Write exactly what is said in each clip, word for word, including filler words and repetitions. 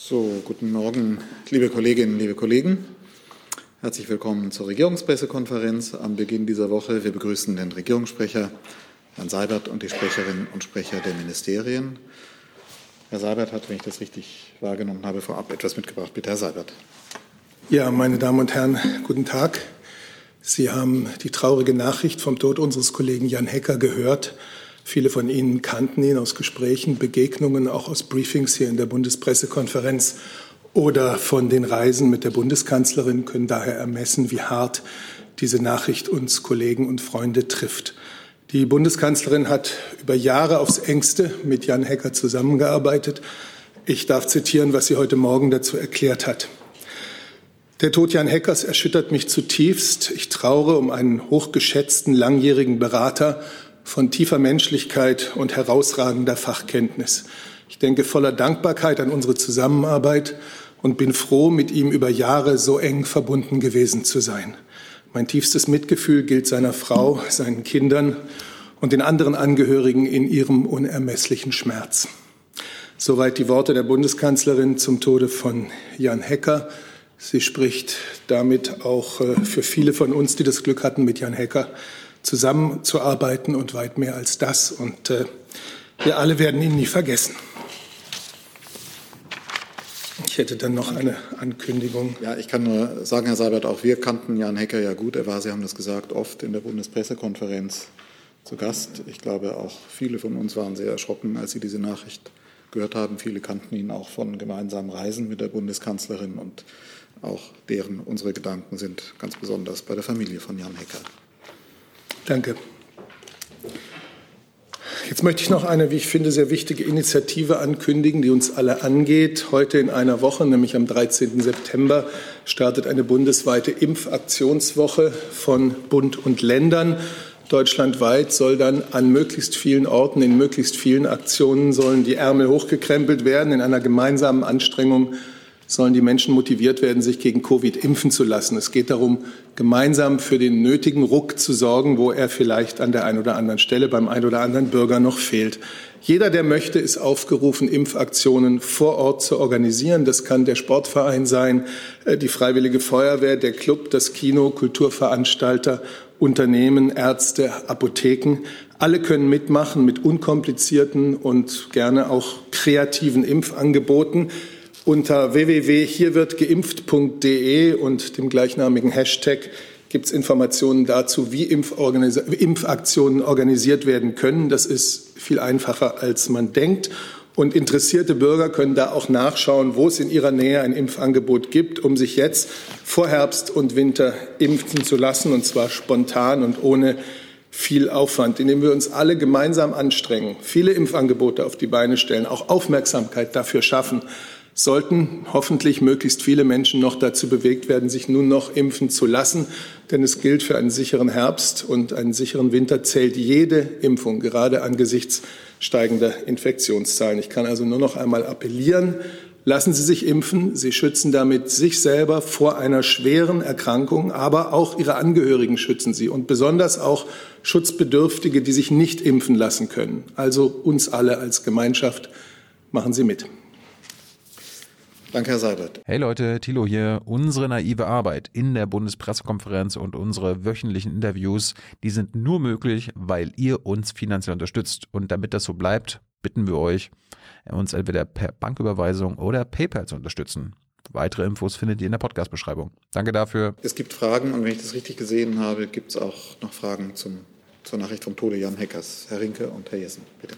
So, guten Morgen, liebe Kolleginnen, liebe Kollegen. Herzlich willkommen zur Regierungspressekonferenz am Beginn dieser Woche. Wir begrüßen den Regierungssprecher, Herrn Seibert, und die Sprecherinnen und Sprecher der Ministerien. Herr Seibert hat, wenn ich das richtig wahrgenommen habe, vorab etwas mitgebracht. Bitte, Herr Seibert. Ja, meine Damen und Herren, guten Tag. Sie haben die traurige Nachricht vom Tod unseres Kollegen Jan Hecker gehört. Viele von Ihnen kannten ihn aus Gesprächen, Begegnungen, auch aus Briefings hier in der Bundespressekonferenz oder von den Reisen mit der Bundeskanzlerin, können daher ermessen, wie hart diese Nachricht uns Kollegen und Freunde trifft. Die Bundeskanzlerin hat über Jahre aufs Engste mit Jan Hecker zusammengearbeitet. Ich darf zitieren, was sie heute Morgen dazu erklärt hat. Der Tod Jan Heckers erschüttert mich zutiefst. Ich traure um einen hochgeschätzten, langjährigen Berater von tiefer Menschlichkeit und herausragender Fachkenntnis. Ich denke voller Dankbarkeit an unsere Zusammenarbeit und bin froh, mit ihm über Jahre so eng verbunden gewesen zu sein. Mein tiefstes Mitgefühl gilt seiner Frau, seinen Kindern und den anderen Angehörigen in ihrem unermesslichen Schmerz. Soweit die Worte der Bundeskanzlerin zum Tode von Jan Hecker. Sie spricht damit auch für viele von uns, die das Glück hatten, mit Jan Hecker zusammenzuarbeiten und weit mehr als das. Und äh, wir alle werden ihn nie vergessen. Ich hätte dann noch eine Ankündigung. Ja, ich kann nur sagen, Herr Seibert, auch wir kannten Jan Hecker ja gut. Er war, Sie haben das gesagt, oft in der Bundespressekonferenz zu Gast. Ich glaube, auch viele von uns waren sehr erschrocken, als sie diese Nachricht gehört haben. Viele kannten ihn auch von gemeinsamen Reisen mit der Bundeskanzlerin, und auch deren, unsere Gedanken sind ganz besonders bei der Familie von Jan Hecker. Danke. Jetzt möchte ich noch eine, wie ich finde, sehr wichtige Initiative ankündigen, die uns alle angeht. Heute in einer Woche, nämlich am dreizehnten September, startet eine bundesweite Impfaktionswoche von Bund und Ländern. Deutschlandweit soll dann an möglichst vielen Orten, in möglichst vielen Aktionen sollen die Ärmel hochgekrempelt werden. In einer gemeinsamen Anstrengung sollen die Menschen motiviert werden, sich gegen Covid impfen zu lassen. Es geht darum, gemeinsam für den nötigen Ruck zu sorgen, wo er vielleicht an der einen oder anderen Stelle beim einen oder anderen Bürger noch fehlt. Jeder, der möchte, ist aufgerufen, Impfaktionen vor Ort zu organisieren. Das kann der Sportverein sein, die Freiwillige Feuerwehr, der Club, das Kino, Kulturveranstalter, Unternehmen, Ärzte, Apotheken. Alle können mitmachen mit unkomplizierten und gerne auch kreativen Impfangeboten. Unter w w w punkt hier wird geimpft punkt de und dem gleichnamigen Hashtag gibt es Informationen dazu, wie Impforganisa- Impfaktionen organisiert werden können. Das ist viel einfacher, als man denkt. Und interessierte Bürger können da auch nachschauen, wo es in ihrer Nähe ein Impfangebot gibt, um sich jetzt vor Herbst und Winter impfen zu lassen, und zwar spontan und ohne viel Aufwand, indem wir uns alle gemeinsam anstrengen, viele Impfangebote auf die Beine stellen, auch Aufmerksamkeit dafür schaffen, sollten hoffentlich möglichst viele Menschen noch dazu bewegt werden, sich nun noch impfen zu lassen. Denn es gilt, für einen sicheren Herbst und einen sicheren Winter zählt jede Impfung, gerade angesichts steigender Infektionszahlen. Ich kann also nur noch einmal appellieren, lassen Sie sich impfen. Sie schützen damit sich selber vor einer schweren Erkrankung, aber auch Ihre Angehörigen schützen Sie und besonders auch Schutzbedürftige, die sich nicht impfen lassen können. Also uns alle als Gemeinschaft, machen Sie mit. Danke, Herr Seibert. Hey Leute, Thilo hier. Unsere naive Arbeit in der Bundespressekonferenz und unsere wöchentlichen Interviews, die sind nur möglich, weil ihr uns finanziell unterstützt. Und damit das so bleibt, bitten wir euch, uns entweder per Banküberweisung oder PayPal zu unterstützen. Weitere Infos findet ihr in der Podcast-Beschreibung. Danke dafür. Es gibt Fragen, und wenn ich das richtig gesehen habe, gibt es auch noch Fragen zum, zur Nachricht vom Tode Jan Heckers. Herr Rinke und Herr Jessen, bitte.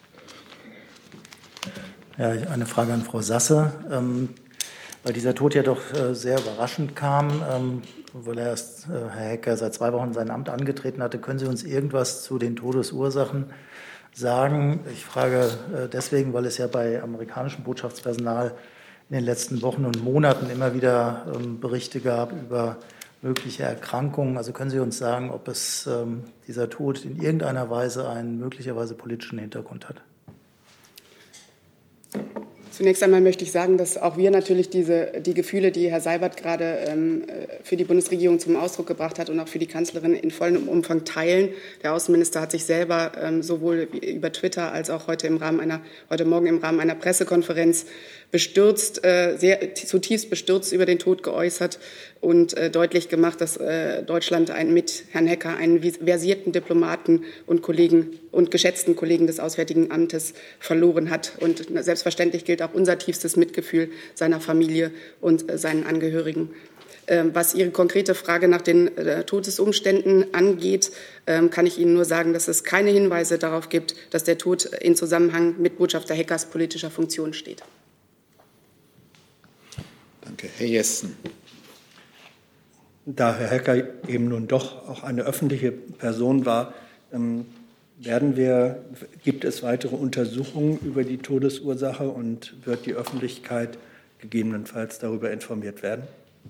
Ja, eine Frage an Frau Sasse, ähm, weil dieser Tod ja doch äh, sehr überraschend kam, ähm, weil er erst, äh, Herr Hecker seit zwei Wochen sein Amt angetreten hatte. Können Sie uns irgendwas zu den Todesursachen sagen? Ich frage äh, deswegen, weil es ja bei amerikanischem Botschaftspersonal in den letzten Wochen und Monaten immer wieder ähm, Berichte gab über mögliche Erkrankungen. Also können Sie uns sagen, ob es ähm, dieser Tod in irgendeiner Weise einen möglicherweise politischen Hintergrund hat? Zunächst einmal möchte ich sagen, dass auch wir natürlich diese, die Gefühle, die Herr Seibert gerade ähm, für die Bundesregierung zum Ausdruck gebracht hat und auch für die Kanzlerin in vollem Umfang teilen. Der Außenminister hat sich selber ähm, sowohl über Twitter als auch heute im Rahmen einer, heute Morgen im Rahmen einer Pressekonferenz bestürzt, äh, sehr zutiefst bestürzt über den Tod geäußert und äh, deutlich gemacht, dass äh, Deutschland ein, mit Herrn Hecker einen versierten Diplomaten und Kollegen und geschätzten Kollegen des Auswärtigen Amtes verloren hat. Und selbstverständlich gilt auch unser tiefstes Mitgefühl seiner Familie und äh, seinen Angehörigen. Ähm, was Ihre konkrete Frage nach den äh, Todesumständen angeht, ähm, kann ich Ihnen nur sagen, dass es keine Hinweise darauf gibt, dass der Tod in Zusammenhang mit Botschafter Heckers politischer Funktion steht. Danke. Herr Jessen. Da Herr Hecker eben nun doch auch eine öffentliche Person war, ähm, werden wir, gibt es weitere Untersuchungen über die Todesursache und wird die Öffentlichkeit gegebenenfalls darüber informiert werden?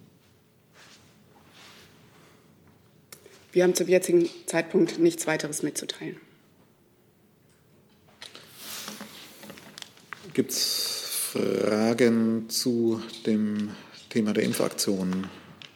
Wir haben zum jetzigen Zeitpunkt nichts weiteres mitzuteilen. Gibt es Fragen zu dem Thema der Impfaktionen?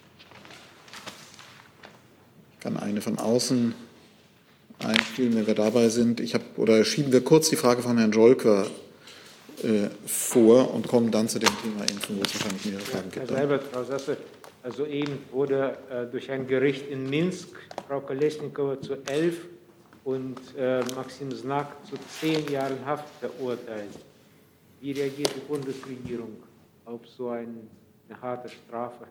Ich kann eine von außen einspielen, wenn wir dabei sind. Ich hab, oder schieben wir kurz die Frage von Herrn Jolker äh, vor und kommen dann zu dem Thema Impfen, wo es wahrscheinlich mehrere Fragen gibt. Herr Seibert, Frau Sasse, also eben wurde äh, durch ein Gericht in Minsk Frau Kolesnikova zu elf und äh, Maxim Znak zu zehn Jahren Haft verurteilt. Wie reagiert die Bundesregierung auf so eine harte Strafe?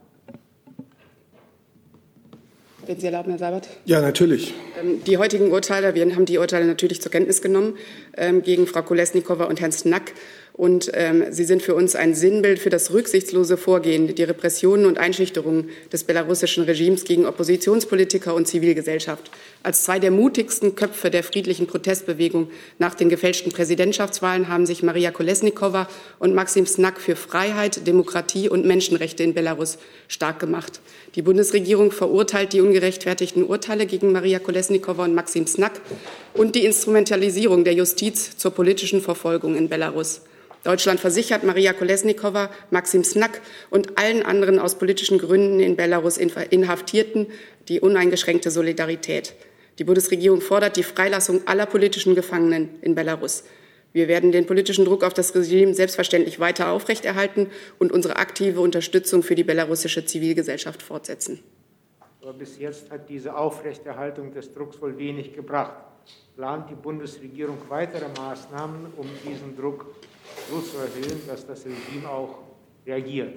Wenn Sie erlauben, Herr Seibert? Ja, natürlich. Die heutigen Urteile, wir haben die Urteile natürlich zur Kenntnis genommen ähm, gegen Frau Kolesnikova und Herrn Znak. Und ähm, sie sind für uns ein Sinnbild für das rücksichtslose Vorgehen, die Repressionen und Einschüchterungen des belarussischen Regimes gegen Oppositionspolitiker und Zivilgesellschaft. Als zwei der mutigsten Köpfe der friedlichen Protestbewegung nach den gefälschten Präsidentschaftswahlen haben sich Maria Kolesnikova und Maxim Znak für Freiheit, Demokratie und Menschenrechte in Belarus stark gemacht. Die Bundesregierung verurteilt die ungerechtfertigten Urteile gegen Maria Kolesnikova und Maxim Znak und die Instrumentalisierung der Justiz zur politischen Verfolgung in Belarus. Deutschland versichert Maria Kolesnikova, Maxim Znak und allen anderen aus politischen Gründen in Belarus Inhaftierten die uneingeschränkte Solidarität. Die Bundesregierung fordert die Freilassung aller politischen Gefangenen in Belarus. Wir werden den politischen Druck auf das Regime selbstverständlich weiter aufrechterhalten und unsere aktive Unterstützung für die belarussische Zivilgesellschaft fortsetzen. Aber bis jetzt hat diese Aufrechterhaltung des Drucks wohl wenig gebracht. Plant die Bundesregierung weitere Maßnahmen, um diesen Druck so zu erhöhen, dass das Regime auch reagiert?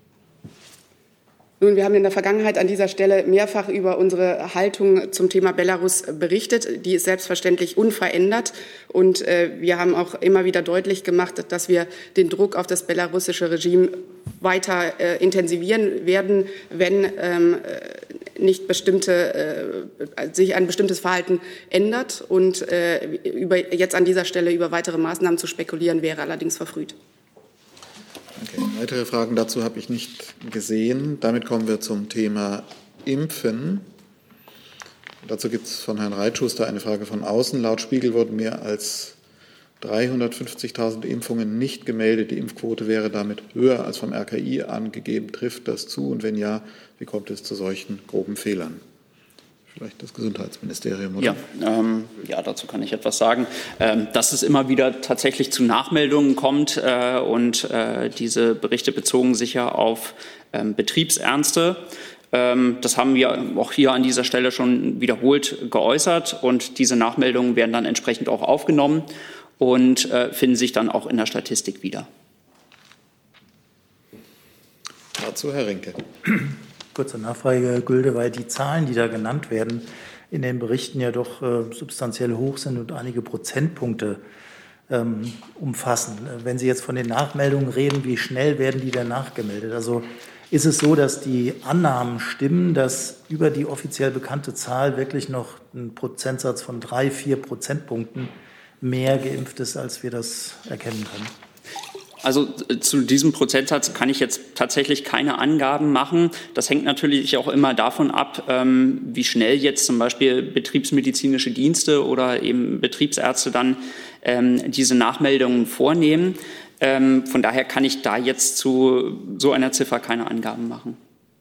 Nun, wir haben in der Vergangenheit an dieser Stelle mehrfach über unsere Haltung zum Thema Belarus berichtet. Die ist selbstverständlich unverändert. Und äh, wir haben auch immer wieder deutlich gemacht, dass wir den Druck auf das belarussische Regime weiter äh, intensivieren werden, wenn ähm, nicht bestimmte, äh, sich ein bestimmtes Verhalten ändert. Und äh, über, jetzt an dieser Stelle über weitere Maßnahmen zu spekulieren, wäre allerdings verfrüht. Okay, weitere Fragen dazu habe ich nicht gesehen. Damit kommen wir zum Thema Impfen. Dazu gibt es von Herrn Reitschuster eine Frage von außen. Laut Spiegel wurden mehr als dreihundertfünfzigtausend Impfungen nicht gemeldet. Die Impfquote wäre damit höher als vom R K I angegeben. Trifft das zu? Und wenn ja, wie kommt es zu solchen groben Fehlern? Vielleicht das Gesundheitsministerium, oder? Ja, ähm, ja, dazu kann ich etwas sagen. Ähm, dass es immer wieder tatsächlich zu Nachmeldungen kommt äh, und äh, diese Berichte bezogen sich ja auf ähm, Betriebsärzte. Ähm, das haben wir auch hier an dieser Stelle schon wiederholt geäußert und diese Nachmeldungen werden dann entsprechend auch aufgenommen und äh, finden sich dann auch in der Statistik wieder. Dazu Herr Rinke. Kurze Nachfrage, Herr Gülde, weil die Zahlen, die da genannt werden, in den Berichten ja doch äh, substanziell hoch sind und einige Prozentpunkte ähm, umfassen. Wenn Sie jetzt von den Nachmeldungen reden, wie schnell werden die denn nachgemeldet? Also ist es so, dass die Annahmen stimmen, dass über die offiziell bekannte Zahl wirklich noch ein Prozentsatz von drei, vier Prozentpunkten mehr geimpft ist, als wir das erkennen können? Also zu diesem Prozentsatz kann ich jetzt tatsächlich keine Angaben machen. Das hängt natürlich auch immer davon ab, wie schnell jetzt zum Beispiel betriebsmedizinische Dienste oder eben Betriebsärzte dann diese Nachmeldungen vornehmen. Ähm, von daher kann ich da jetzt zu so einer Ziffer keine Angaben machen.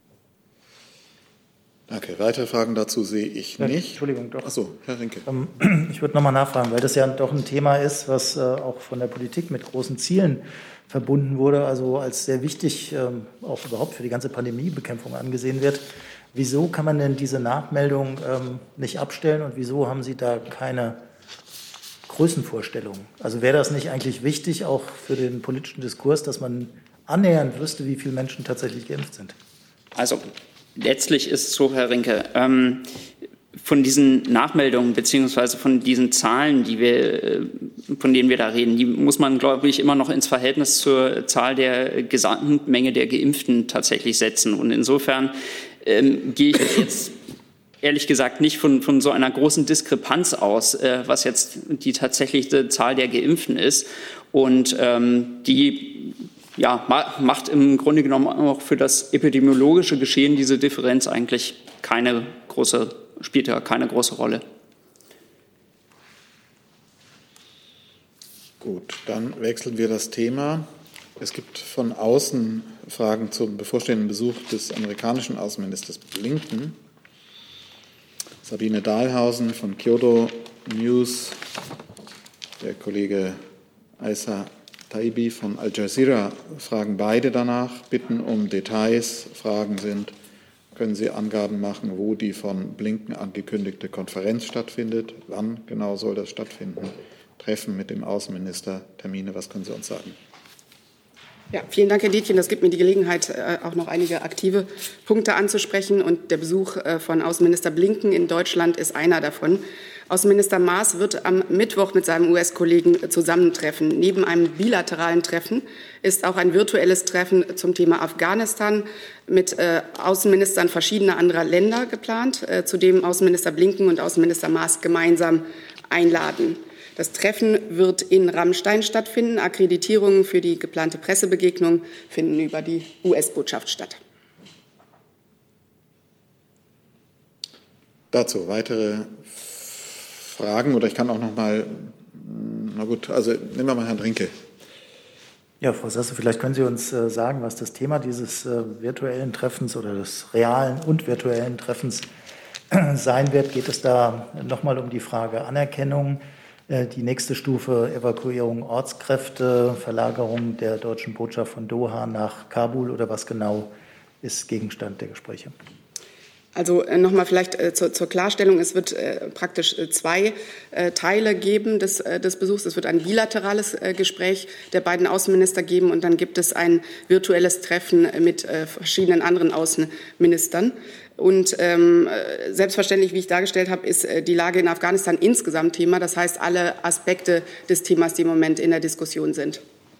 Danke. Weitere Fragen dazu sehe ich nicht. Entschuldigung, doch. Ach so, Herr Rinke. Ähm, ich würde noch mal nachfragen, weil das ja doch ein Thema ist, was äh, auch von der Politik mit großen Zielen verbunden wurde, also als sehr wichtig ähm, auch überhaupt für die ganze Pandemiebekämpfung angesehen wird. Wieso kann man denn diese Nachmeldung ähm, nicht abstellen und wieso haben Sie da keine Größenvorstellung? Also wäre das nicht eigentlich wichtig, auch für den politischen Diskurs, dass man annähernd wüsste, wie viele Menschen tatsächlich geimpft sind? Also letztlich ist es so, Herr Rinke, ähm, von diesen Nachmeldungen beziehungsweise von diesen Zahlen, die wir, von denen wir da reden, die muss man, glaube ich, immer noch ins Verhältnis zur Zahl der gesamten Menge der Geimpften tatsächlich setzen. Und insofern ähm, gehe ich jetzt ehrlich gesagt nicht von, von so einer großen Diskrepanz aus, äh, was jetzt die tatsächliche Zahl der Geimpften ist. Und ähm, die ja, macht im Grunde genommen auch für das epidemiologische Geschehen diese Differenz eigentlich keine große, spielt ja keine große Rolle. Gut, dann wechseln wir das Thema. Es gibt von außen Fragen zum bevorstehenden Besuch des amerikanischen Außenministers Blinken. Sabine Dahlhausen von Kyodo News, der Kollege Aissa Taibi von Al Jazeera fragen beide danach, bitten um Details. Fragen sind, können Sie Angaben machen, wo die von Blinken angekündigte Konferenz stattfindet? Wann genau soll das stattfinden? Treffen mit dem Außenminister, Termine, was können Sie uns sagen? Ja, vielen Dank, Herr Dietjen. Das gibt mir die Gelegenheit, auch noch einige aktive Punkte anzusprechen. Und der Besuch von Außenminister Blinken in Deutschland ist einer davon. Außenminister Maas wird am Mittwoch mit seinem U S-Kollegen zusammentreffen. Neben einem bilateralen Treffen ist auch ein virtuelles Treffen zum Thema Afghanistan mit Außenministern verschiedener anderer Länder geplant, zu dem Außenminister Blinken und Außenminister Maas gemeinsam einladen. Das Treffen wird in Ramstein stattfinden. Akkreditierungen für die geplante Pressebegegnung finden über die U S-Botschaft statt. Dazu weitere Fragen oder ich kann auch noch mal, na gut, also nehmen wir mal Herrn Rinke. Ja, Frau Sasse, vielleicht können Sie uns äh, sagen, was das Thema dieses äh, virtuellen Treffens oder des realen und virtuellen Treffens äh, sein wird. Geht es da nochmal um die Frage Anerkennung? Die nächste Stufe Evakuierung Ortskräfte, Verlagerung der deutschen Botschaft von Doha nach Kabul oder was genau ist Gegenstand der Gespräche? Also äh, nochmal vielleicht äh, zur, zur Klarstellung, es wird äh, praktisch äh, zwei äh, Teile geben des, äh, des Besuchs. Es wird ein bilaterales äh, Gespräch der beiden Außenminister geben und dann gibt es ein virtuelles Treffen mit äh, verschiedenen anderen Außenministern. Und ähm, selbstverständlich, wie ich dargestellt habe, ist äh, die Lage in Afghanistan insgesamt Thema. Das heißt, alle Aspekte des Themas, die im Moment in der Diskussion sind.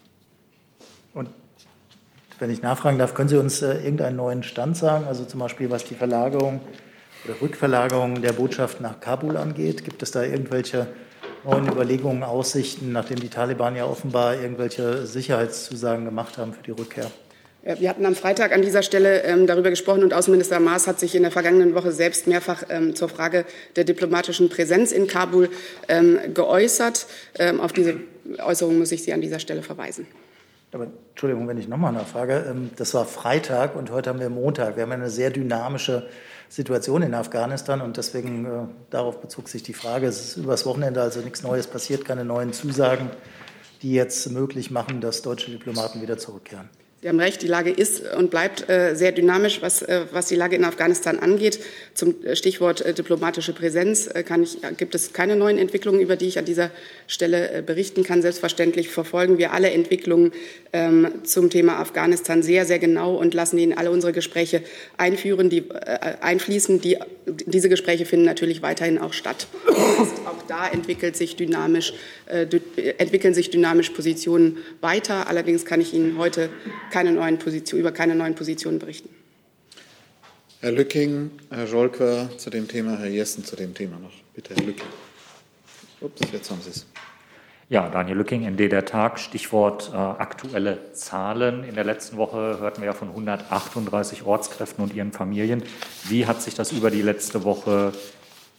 Und wenn ich nachfragen darf, können Sie uns äh, irgendeinen neuen Stand sagen? Also zum Beispiel, was die Verlagerung oder Rückverlagerung der Botschaft nach Kabul angeht. Gibt es da irgendwelche neuen Überlegungen, Aussichten, nachdem die Taliban ja offenbar irgendwelche Sicherheitszusagen gemacht haben für die Rückkehr? Wir hatten am Freitag an dieser Stelle ähm, darüber gesprochen und Außenminister Maas hat sich in der vergangenen Woche selbst mehrfach ähm, zur Frage der diplomatischen Präsenz in Kabul ähm, geäußert. Ähm, auf diese Äußerung muss ich Sie an dieser Stelle verweisen. Aber Entschuldigung, wenn ich nochmal nachfrage. Ähm, das war Freitag und heute haben wir Montag. Wir haben eine sehr dynamische Situation in Afghanistan und deswegen äh, darauf bezog sich die Frage. Es ist übers Wochenende also nichts Neues passiert, keine neuen Zusagen, die jetzt möglich machen, dass deutsche Diplomaten wieder zurückkehren. Sie haben recht, die Lage ist und bleibt äh, sehr dynamisch, was, äh, was die Lage in Afghanistan angeht. Zum Stichwort äh, diplomatische Präsenz äh, kann ich, gibt es keine neuen Entwicklungen, über die ich an dieser Stelle äh, berichten kann. Selbstverständlich verfolgen wir alle Entwicklungen ähm, zum Thema Afghanistan sehr, sehr genau und lassen in alle unsere Gespräche einführen, die, äh, einfließen. Die, diese Gespräche finden natürlich weiterhin auch statt. Auch da entwickelt sich dynamisch, äh, entwickeln sich dynamisch Positionen weiter. Allerdings kann ich Ihnen heute keine neuen Position, über keine neuen Positionen berichten. Herr Lücking, Herr Scholker zu dem Thema, Herr Jessen zu dem Thema noch. Bitte, Herr Lücking. Ups, jetzt haben Sie es. Ja, Daniel Lücking, N D der Tag, Stichwort äh, aktuelle Zahlen. In der letzten Woche hörten wir ja von hundertachtunddreißig Ortskräften und ihren Familien. Wie hat sich das über die letzte Woche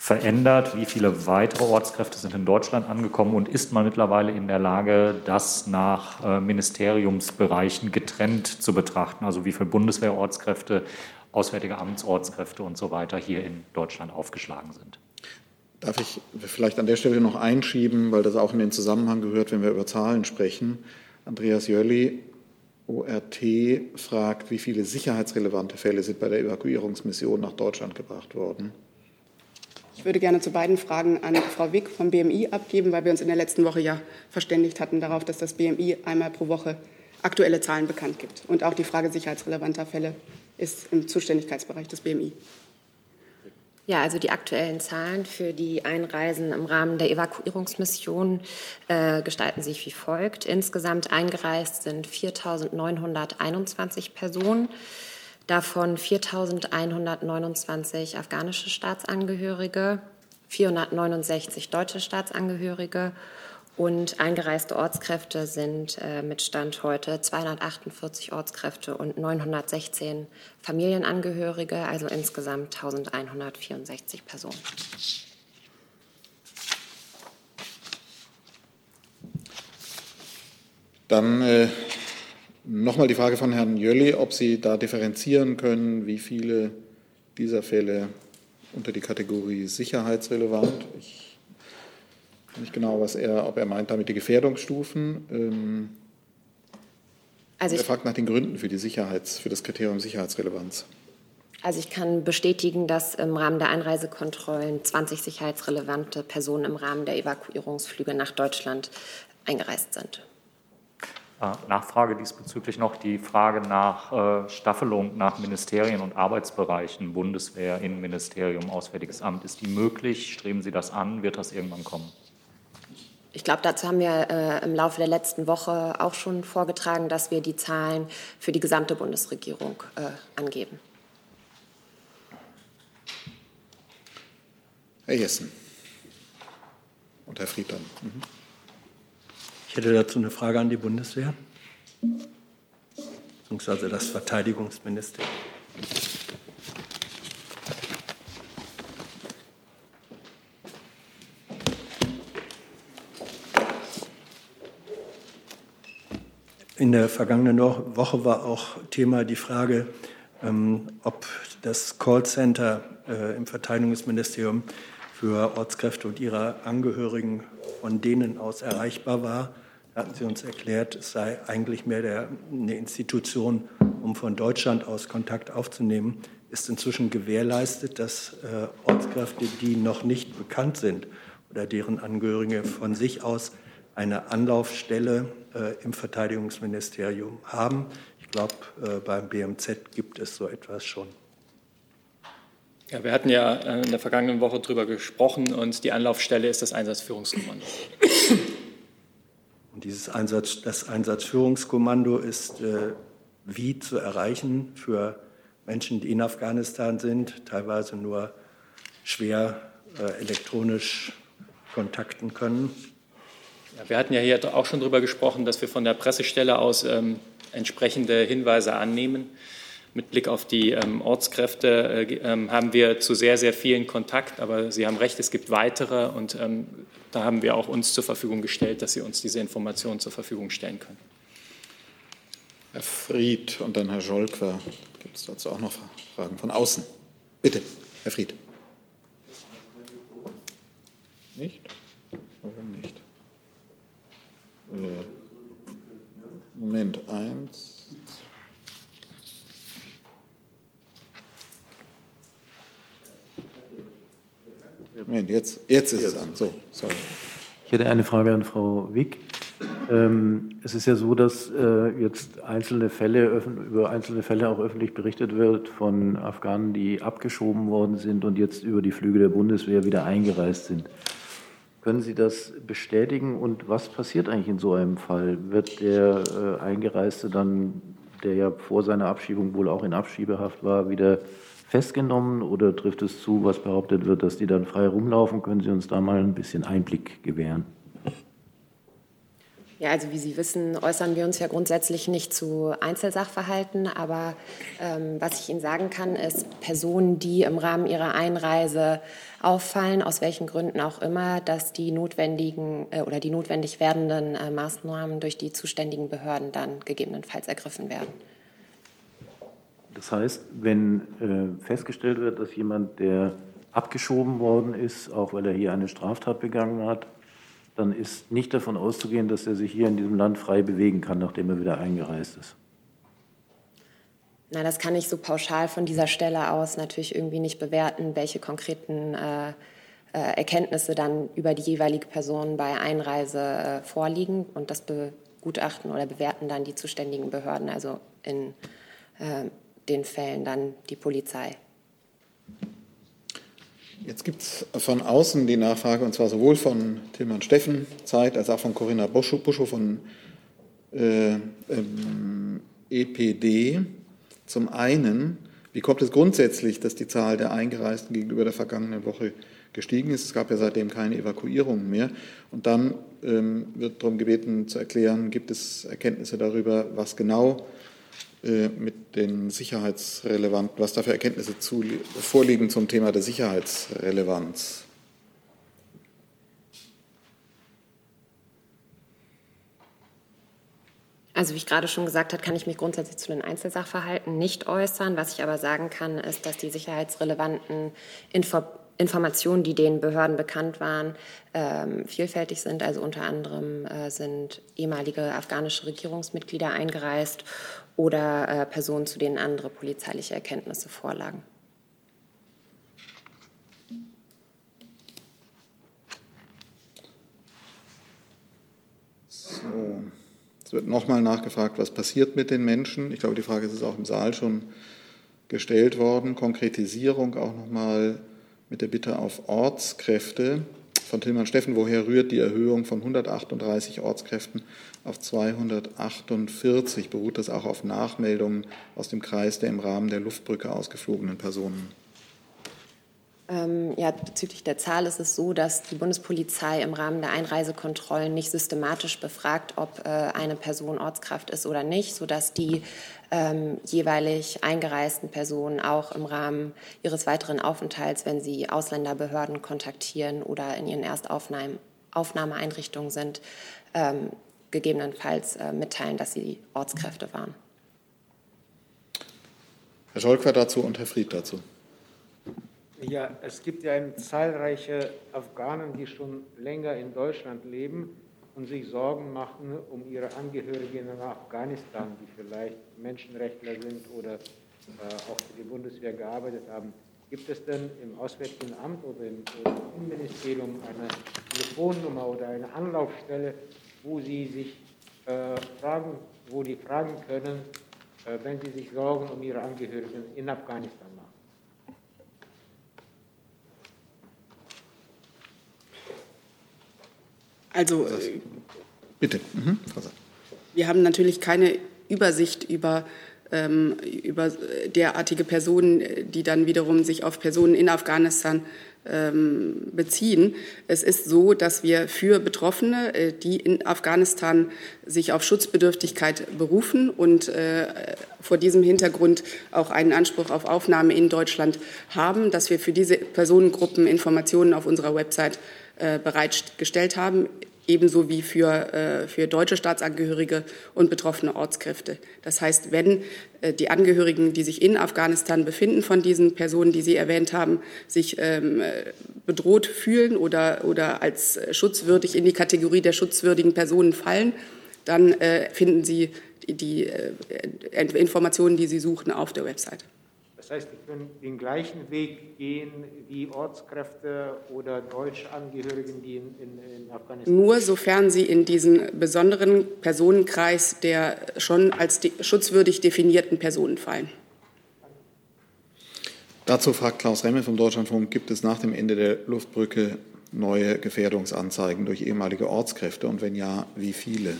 verändert? Wie viele weitere Ortskräfte sind in Deutschland angekommen? Und ist man mittlerweile in der Lage, das nach äh, Ministeriumsbereichen getrennt zu betrachten? Also wie viele Bundeswehrortskräfte, Auswärtige Amtsortskräfte und so weiter hier in Deutschland aufgeschlagen sind? Darf ich vielleicht an der Stelle noch einschieben, weil das auch in den Zusammenhang gehört, wenn wir über Zahlen sprechen. Andreas Jölli, O R T, fragt, wie viele sicherheitsrelevante Fälle sind bei der Evakuierungsmission nach Deutschland gebracht worden? Ich würde gerne zu beiden Fragen an Frau Wick vom B M I abgeben, weil wir uns in der letzten Woche ja verständigt hatten darauf, dass das B M I einmal pro Woche aktuelle Zahlen bekannt gibt. Und auch die Frage sicherheitsrelevanter Fälle ist im Zuständigkeitsbereich des B M I. Ja, also die aktuellen Zahlen für die Einreisen im Rahmen der Evakuierungsmission äh, gestalten sich wie folgt. Insgesamt eingereist sind viertausendneunhunderteinundzwanzig Personen, davon viertausendeinhundertneunundzwanzig afghanische Staatsangehörige, vierhundertneunundsechzig deutsche Staatsangehörige und eingereiste Ortskräfte sind äh, mit Stand heute zweihundertachtundvierzig Ortskräfte und neunhundertsechzehn Familienangehörige, also insgesamt eintausendeinhundertvierundsechzig Personen. Dann äh, nochmal die Frage von Herrn Jölli, ob Sie da differenzieren können, wie viele dieser Fälle unter die Kategorie sicherheitsrelevant. Ich nicht genau, was er, ob er meint damit die Gefährdungsstufen. Ähm, also er fragt nach den Gründen für, die Sicherheits, für das Kriterium Sicherheitsrelevanz. Also ich kann bestätigen, dass im Rahmen der Einreisekontrollen zwanzig sicherheitsrelevante Personen im Rahmen der Evakuierungsflüge nach Deutschland eingereist sind. Nachfrage diesbezüglich noch die Frage nach äh, Staffelung nach Ministerien und Arbeitsbereichen, Bundeswehr, Innenministerium, Auswärtiges Amt. Ist die möglich? Streben Sie das an? Wird das irgendwann kommen? Ich glaube, dazu haben wir äh, im Laufe der letzten Woche auch schon vorgetragen, dass wir die Zahlen für die gesamte Bundesregierung äh, angeben. Herr Jessen und Herr Fried dann. Mhm. Ich hätte dazu eine Frage an die Bundeswehr, beziehungsweise das Verteidigungsministerium. In der vergangenen Woche war auch Thema die Frage, ähm, ob das Callcenter äh, im Verteidigungsministerium für Ortskräfte und ihre Angehörigen von denen aus erreichbar war. Da hatten Sie uns erklärt, es sei eigentlich mehr der, eine Institution, um von Deutschland aus Kontakt aufzunehmen. Ist inzwischen gewährleistet, dass äh, Ortskräfte, die noch nicht bekannt sind oder deren Angehörige von sich aus eine Anlaufstelle äh, im Verteidigungsministerium haben. Ich glaube, äh, beim B M Z gibt es so etwas schon. Ja, wir hatten ja in der vergangenen Woche darüber gesprochen und die Anlaufstelle ist das Einsatzführungskommando. Und dieses Einsatz, das Einsatzführungskommando ist äh, wie zu erreichen für Menschen, die in Afghanistan sind, teilweise nur schwer äh, elektronisch kontakten können. Ja, wir hatten ja hier auch schon darüber gesprochen, dass wir von der Pressestelle aus ähm, entsprechende Hinweise annehmen. Mit Blick auf die ähm, Ortskräfte äh, ähm, haben wir zu sehr, sehr vielen Kontakt. Aber Sie haben recht, es gibt weitere. Und ähm, da haben wir auch uns zur Verfügung gestellt, dass Sie uns diese Informationen zur Verfügung stellen können. Herr Fried und dann Herr Scholker. Gibt es dazu auch noch Fragen von außen? Bitte, Herr Fried. Nicht? Warum nicht? Moment, eins. Moment, jetzt, jetzt ist es an. So, sorry. Ich hätte eine Frage an Frau Wick. Ähm, es ist ja so, dass äh, jetzt einzelne Fälle, über einzelne Fälle auch öffentlich berichtet wird von Afghanen, die abgeschoben worden sind und jetzt über die Flüge der Bundeswehr wieder eingereist sind. Können Sie das bestätigen und was passiert eigentlich in so einem Fall? Wird der äh, Eingereiste dann, der ja vor seiner Abschiebung wohl auch in Abschiebehaft war, wieder festgenommen oder trifft es zu, was behauptet wird, dass die dann frei rumlaufen? Können Sie uns da mal ein bisschen Einblick gewähren? Ja, also wie Sie wissen, äußern wir uns ja grundsätzlich nicht zu Einzelsachverhalten. Aber ähm, was ich Ihnen sagen kann, ist, Personen, die im Rahmen ihrer Einreise auffallen, aus welchen Gründen auch immer, dass die notwendigen äh, oder die notwendig werdenden äh, Maßnahmen durch die zuständigen Behörden dann gegebenenfalls ergriffen werden. Das heißt, wenn äh, festgestellt wird, dass jemand, der abgeschoben worden ist, auch weil er hier eine Straftat begangen hat, dann ist nicht davon auszugehen, dass er sich hier in diesem Land frei bewegen kann, nachdem er wieder eingereist ist. Na, das kann ich so pauschal von dieser Stelle aus natürlich irgendwie nicht bewerten, welche konkreten äh, äh, Erkenntnisse dann über die jeweilige Person bei Einreise äh, vorliegen. Und das begutachten oder bewerten dann die zuständigen Behörden, also in äh, den Fällen dann die Polizei. Jetzt gibt es von außen die Nachfrage, und zwar sowohl von Tilman Steffen, Zeit, als auch von Corinna Buschow von äh, ähm, E P D. Zum einen, wie kommt es grundsätzlich, dass die Zahl der Eingereisten gegenüber der vergangenen Woche gestiegen ist? Es gab ja seitdem keine Evakuierungen mehr. Und dann ähm, wird darum gebeten zu erklären, gibt es Erkenntnisse darüber, was genau mit den Sicherheitsrelevanten, was da für Erkenntnisse zu, vorliegen zum Thema der Sicherheitsrelevanz? Also wie ich gerade schon gesagt habe, kann ich mich grundsätzlich zu den Einzelsachverhalten nicht äußern. Was ich aber sagen kann, ist, dass die sicherheitsrelevanten Info Informationen, die den Behörden bekannt waren, ähm, vielfältig sind. Also unter anderem äh, sind ehemalige afghanische Regierungsmitglieder eingereist oder äh, Personen, zu denen andere polizeiliche Erkenntnisse vorlagen. So. Es wird nochmal nachgefragt, was passiert mit den Menschen. Ich glaube, die Frage ist auch im Saal schon gestellt worden. Konkretisierung auch nochmal mit der Bitte auf Ortskräfte. Von Tilman Steffen, woher rührt die Erhöhung von hundertachtunddreißig Ortskräften auf zweihundertachtundvierzig? Beruht das auch auf Nachmeldungen aus dem Kreis der im Rahmen der Luftbrücke ausgeflogenen Personen? Ähm, ja, bezüglich der Zahl ist es so, dass die Bundespolizei im Rahmen der Einreisekontrollen nicht systematisch befragt, ob äh, eine Person Ortskraft ist oder nicht, sodass die ähm, jeweilig eingereisten Personen auch im Rahmen ihres weiteren Aufenthalts, wenn sie Ausländerbehörden kontaktieren oder in ihren Erstaufnahmeeinrichtungen sind, ähm, gegebenenfalls äh, mitteilen, dass sie Ortskräfte waren. Herr Scholker dazu und Herr Fried dazu. Ja, es gibt ja zahlreiche Afghanen, die schon länger in Deutschland leben und sich Sorgen machen um ihre Angehörigen in Afghanistan, die vielleicht Menschenrechtler sind oder äh, auch für die Bundeswehr gearbeitet haben. Gibt es denn im Auswärtigen Amt oder im Innenministerium eine Telefonnummer oder eine Anlaufstelle, wo Sie sich äh, fragen, wo die fragen können, äh, wenn Sie sich Sorgen um ihre Angehörigen in Afghanistan machen? Also, bitte. Mhm. Wir haben natürlich keine Übersicht über, ähm, über derartige Personen, die dann wiederum sich auf Personen in Afghanistan ähm, beziehen. Es ist so, dass wir für Betroffene, äh, die in Afghanistan sich auf Schutzbedürftigkeit berufen und äh, vor diesem Hintergrund auch einen Anspruch auf Aufnahme in Deutschland haben, dass wir für diese Personengruppen Informationen auf unserer Website äh, bereitgestellt haben, ebenso wie für, äh, für deutsche Staatsangehörige und betroffene Ortskräfte. Das heißt, wenn äh, die Angehörigen, die sich in Afghanistan befinden, von diesen Personen, die Sie erwähnt haben, sich ähm, bedroht fühlen oder, oder als schutzwürdig in die Kategorie der schutzwürdigen Personen fallen, dann äh, finden Sie die, die äh, Informationen, die Sie suchen, auf der Website. Das heißt, Sie können den gleichen Weg gehen wie Ortskräfte oder deutsche Angehörigen, die in, in, in Afghanistan. Nur sofern sie in diesen besonderen Personenkreis der schon als de- schutzwürdig definierten Personen fallen. Dazu fragt Klaus Remme vom Deutschlandfunk, gibt es nach dem Ende der Luftbrücke neue Gefährdungsanzeigen durch ehemalige Ortskräfte und wenn ja, wie viele?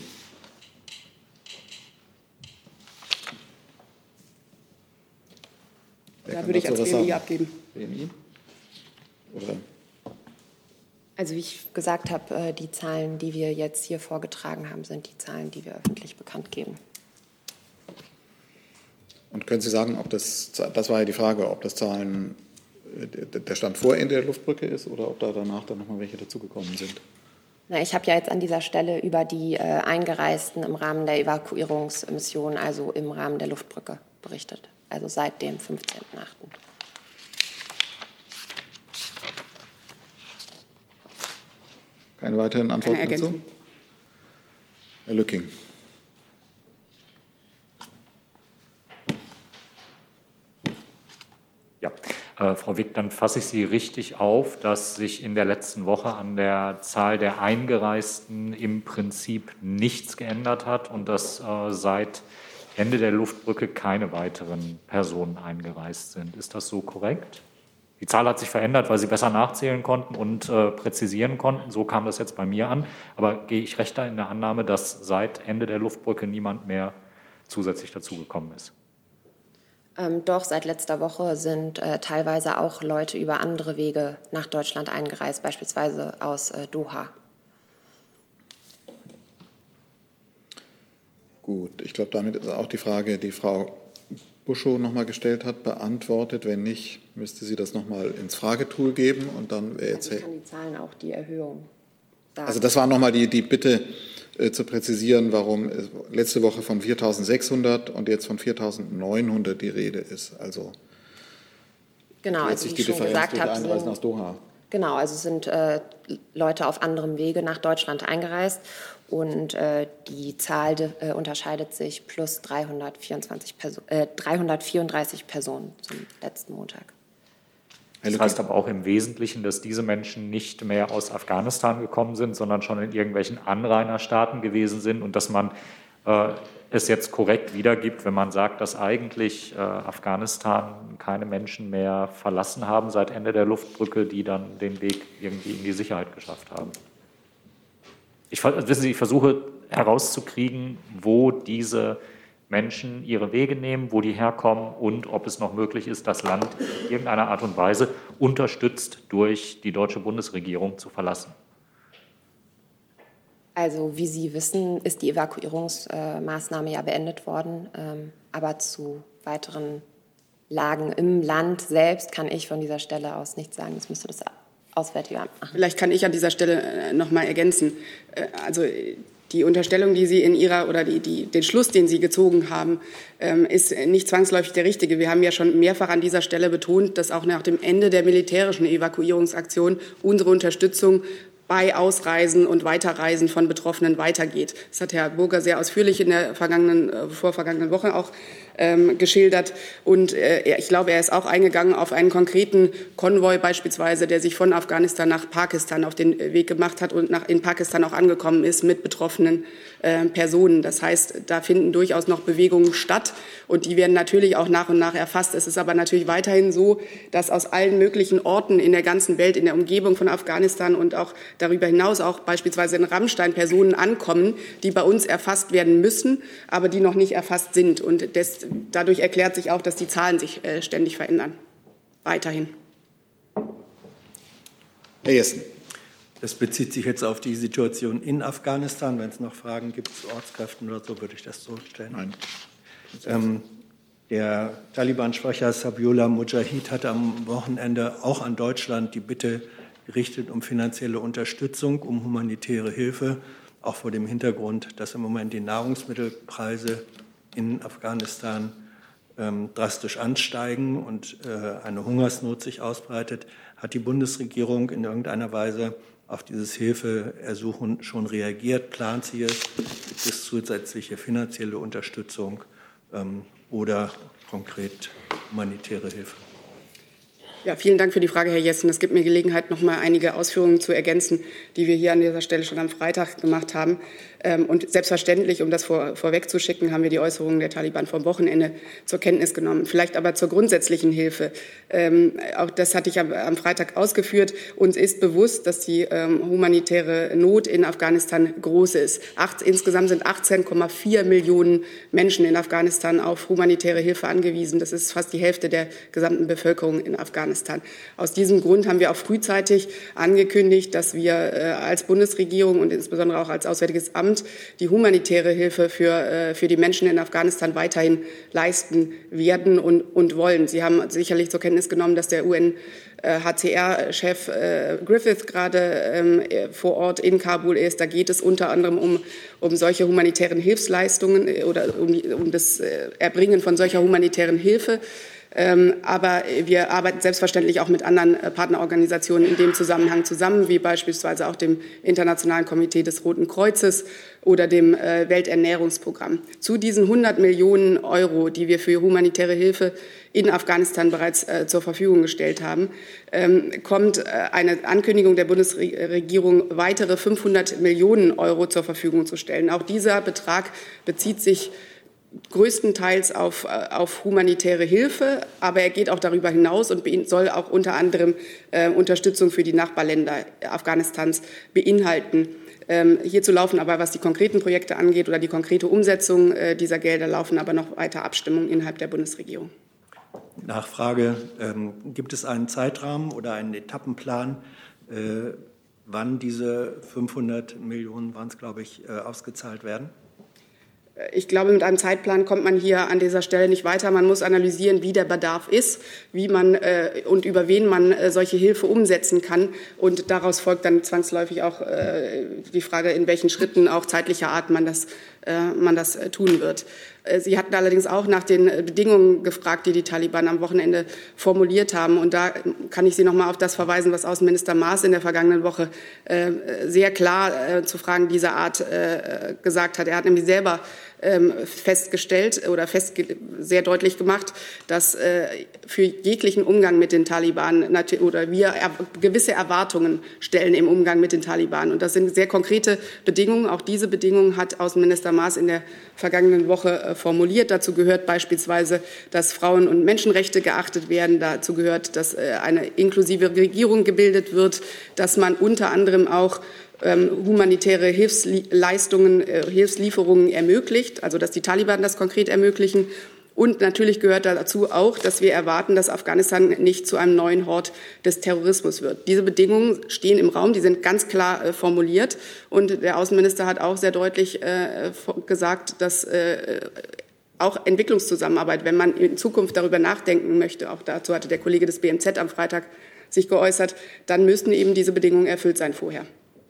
Da würde ich als B M I abgeben. B M I? Oder? Also wie ich gesagt habe, die Zahlen, die wir jetzt hier vorgetragen haben, sind die Zahlen, die wir öffentlich bekannt geben. Und können Sie sagen, ob das, das war ja die Frage, ob das Zahlen, der Stand vor Ende der Luftbrücke ist oder ob da danach dann nochmal welche dazugekommen sind? Na, ich habe ja jetzt an dieser Stelle über die äh, Eingereisten im Rahmen der Evakuierungsmission, also im Rahmen der Luftbrücke, berichtet, also seit dem fünfzehnten achten Keine weiteren Antworten dazu? Herr Lücking. Ja, äh, Frau Wick, dann fasse ich Sie richtig auf, dass sich in der letzten Woche an der Zahl der Eingereisten im Prinzip nichts geändert hat und dass äh, seit Ende der Luftbrücke keine weiteren Personen eingereist sind. Ist das so korrekt? Die Zahl hat sich verändert, weil Sie besser nachzählen konnten und äh, präzisieren konnten. So kam das jetzt bei mir an. Aber gehe ich recht da in der Annahme, dass seit Ende der Luftbrücke niemand mehr zusätzlich dazugekommen ist? Ähm, doch, seit letzter Woche sind äh, teilweise auch Leute über andere Wege nach Deutschland eingereist, beispielsweise aus äh, Doha. Gut, ich glaube, damit ist auch die Frage, die Frau Buschow noch mal gestellt hat, beantwortet. Wenn nicht, müsste sie das noch mal ins Fragetool geben und dann wäre jetzt. Ich kann die Zahlen auch die Erhöhung sagen. Also das war noch mal die, die Bitte äh, zu präzisieren, warum äh, letzte Woche von viertausendsechshundert und jetzt von viertausendneunhundert die Rede ist. Also genau, also wie ich schon gesagt habe, Einreisen aus Doha. Genau, also es sind äh, Leute auf anderem Wege nach Deutschland eingereist und äh, die Zahl äh, unterscheidet sich plus dreihundertvierundzwanzig Perso- äh, dreihundertvierunddreißig Personen zum letzten Montag. Das heißt aber auch im Wesentlichen, dass diese Menschen nicht mehr aus Afghanistan gekommen sind, sondern schon in irgendwelchen Anrainerstaaten gewesen sind und dass man äh, es jetzt korrekt wiedergibt, wenn man sagt, dass eigentlich äh, Afghanistan keine Menschen mehr verlassen haben seit Ende der Luftbrücke, die dann den Weg irgendwie in die Sicherheit geschafft haben. Ich, wissen Sie, ich versuche herauszukriegen, wo diese Menschen ihre Wege nehmen, wo die herkommen und ob es noch möglich ist, das Land in irgendeiner Art und Weise unterstützt durch die deutsche Bundesregierung zu verlassen. Also wie Sie wissen, ist die Evakuierungsmaßnahme ja beendet worden. Ähm, aber zu weiteren Lagen im Land selbst kann ich von dieser Stelle aus nichts sagen. Das müsste das Auswärtige Amt machen. Vielleicht kann ich an dieser Stelle noch mal ergänzen. Also die Unterstellung, die Sie in Ihrer oder die, die, den Schluss, den Sie gezogen haben, ähm, ist nicht zwangsläufig der richtige. Wir haben ja schon mehrfach an dieser Stelle betont, dass auch nach dem Ende der militärischen Evakuierungsaktion unsere Unterstützung bei Ausreisen und Weiterreisen von Betroffenen weitergeht. Das hat Herr Burger sehr ausführlich in der vergangenen, äh, vorvergangenen Woche auch ähm, geschildert. Und äh, ich glaube, er ist auch eingegangen auf einen konkreten Konvoi beispielsweise, der sich von Afghanistan nach Pakistan auf den Weg gemacht hat und nach, in Pakistan auch angekommen ist mit betroffenen äh, Personen. Das heißt, da finden durchaus noch Bewegungen statt und die werden natürlich auch nach und nach erfasst. Es ist aber natürlich weiterhin so, dass aus allen möglichen Orten in der ganzen Welt, in der Umgebung von Afghanistan und auch darüber hinaus auch beispielsweise in Rammstein Personen ankommen, die bei uns erfasst werden müssen, aber die noch nicht erfasst sind. Und des, dadurch erklärt sich auch, dass die Zahlen sich äh, ständig verändern. Weiterhin. Herr Jessen. Das bezieht sich jetzt auf die Situation in Afghanistan. Wenn es noch Fragen gibt zu Ortskräften oder so, würde ich das so stellen. Nein. Ähm, der Taliban-Sprecher Sabiullah Mujahid hatte am Wochenende auch an Deutschland die Bitte gerichtet um finanzielle Unterstützung, um humanitäre Hilfe, auch vor dem Hintergrund, dass im Moment die Nahrungsmittelpreise in Afghanistan ähm, drastisch ansteigen und äh, eine Hungersnot sich ausbreitet. Hat die Bundesregierung in irgendeiner Weise auf dieses Hilfeersuchen schon reagiert? Plant sie es? Gibt es zusätzliche finanzielle Unterstützung ähm, oder konkret humanitäre Hilfe? Ja, vielen Dank für die Frage, Herr Jessen. Das gibt mir Gelegenheit, noch mal einige Ausführungen zu ergänzen, die wir hier an dieser Stelle schon am Freitag gemacht haben. Und selbstverständlich, um das vor, vorwegzuschicken, haben wir die Äußerungen der Taliban vom Wochenende zur Kenntnis genommen. Vielleicht aber zur grundsätzlichen Hilfe. Ähm, auch das hatte ich am, am Freitag ausgeführt. Uns ist bewusst, dass die ähm, humanitäre Not in Afghanistan groß ist. Acht, insgesamt sind achtzehn Komma vier Millionen Menschen in Afghanistan auf humanitäre Hilfe angewiesen. Das ist fast die Hälfte der gesamten Bevölkerung in Afghanistan. Afghanistan. Aus diesem Grund haben wir auch frühzeitig angekündigt, dass wir äh, als Bundesregierung und insbesondere auch als Auswärtiges Amt die humanitäre Hilfe für, äh, für die Menschen in Afghanistan weiterhin leisten werden und, und wollen. Sie haben sicherlich zur Kenntnis genommen, dass der U N H C R-Chef äh, Griffith gerade ähm, vor Ort in Kabul ist. Da geht es unter anderem um, um solche humanitären Hilfsleistungen äh, oder um, um das äh, Erbringen von solcher humanitären Hilfe. Ähm, aber wir arbeiten selbstverständlich auch mit anderen äh, Partnerorganisationen in dem Zusammenhang zusammen, wie beispielsweise auch dem Internationalen Komitee des Roten Kreuzes oder dem äh, Welternährungsprogramm. Zu diesen hundert Millionen Euro, die wir für humanitäre Hilfe in Afghanistan bereits äh, zur Verfügung gestellt haben, ähm, kommt äh, eine Ankündigung der Bundesregierung, weitere fünfhundert Millionen Euro zur Verfügung zu stellen. Auch dieser Betrag bezieht sich größtenteils auf, auf humanitäre Hilfe, aber er geht auch darüber hinaus und soll auch unter anderem äh, Unterstützung für die Nachbarländer Afghanistans beinhalten. Ähm, hierzu laufen aber, was die konkreten Projekte angeht oder die konkrete Umsetzung äh, dieser Gelder, laufen aber noch weiter Abstimmungen innerhalb der Bundesregierung. Nachfrage, ähm, gibt es einen Zeitrahmen oder einen Etappenplan, äh, wann diese fünfhundert Millionen, waren es glaube ich, äh, ausgezahlt werden? Ich glaube, mit einem Zeitplan kommt man hier an dieser Stelle nicht weiter. Man muss analysieren, wie der Bedarf ist, wie man äh, und über wen man äh, solche Hilfe umsetzen kann. Und daraus folgt dann zwangsläufig auch äh, die Frage, in welchen Schritten auch zeitlicher Art man das, äh, man das äh, tun wird. Äh, Sie hatten allerdings auch nach den Bedingungen gefragt, die die Taliban am Wochenende formuliert haben. Und da kann ich Sie noch mal auf das verweisen, was Außenminister Maas in der vergangenen Woche äh, sehr klar äh, zu Fragen dieser Art äh, gesagt hat. Er hat nämlich selber festgestellt oder festge- sehr deutlich gemacht, dass äh, für jeglichen Umgang mit den Taliban nat- oder wir er- gewisse Erwartungen stellen im Umgang mit den Taliban. Und das sind sehr konkrete Bedingungen. Auch diese Bedingungen hat Außenminister Maas in der vergangenen Woche äh, formuliert. Dazu gehört beispielsweise, dass Frauen- und Menschenrechte geachtet werden. Dazu gehört, dass äh, eine inklusive Regierung gebildet wird, dass man unter anderem auch humanitäre Hilfsleistungen, Hilfslieferungen ermöglicht, also dass die Taliban das konkret ermöglichen. Und natürlich gehört dazu auch, dass wir erwarten, dass Afghanistan nicht zu einem neuen Hort des Terrorismus wird. Diese Bedingungen stehen im Raum, die sind ganz klar äh, formuliert. Und der Außenminister hat auch sehr deutlich äh, gesagt, dass äh, auch Entwicklungszusammenarbeit, wenn man in Zukunft darüber nachdenken möchte, auch dazu hatte der Kollege des B M Z am Freitag sich geäußert, dann müssten eben diese Bedingungen erfüllt sein vorher.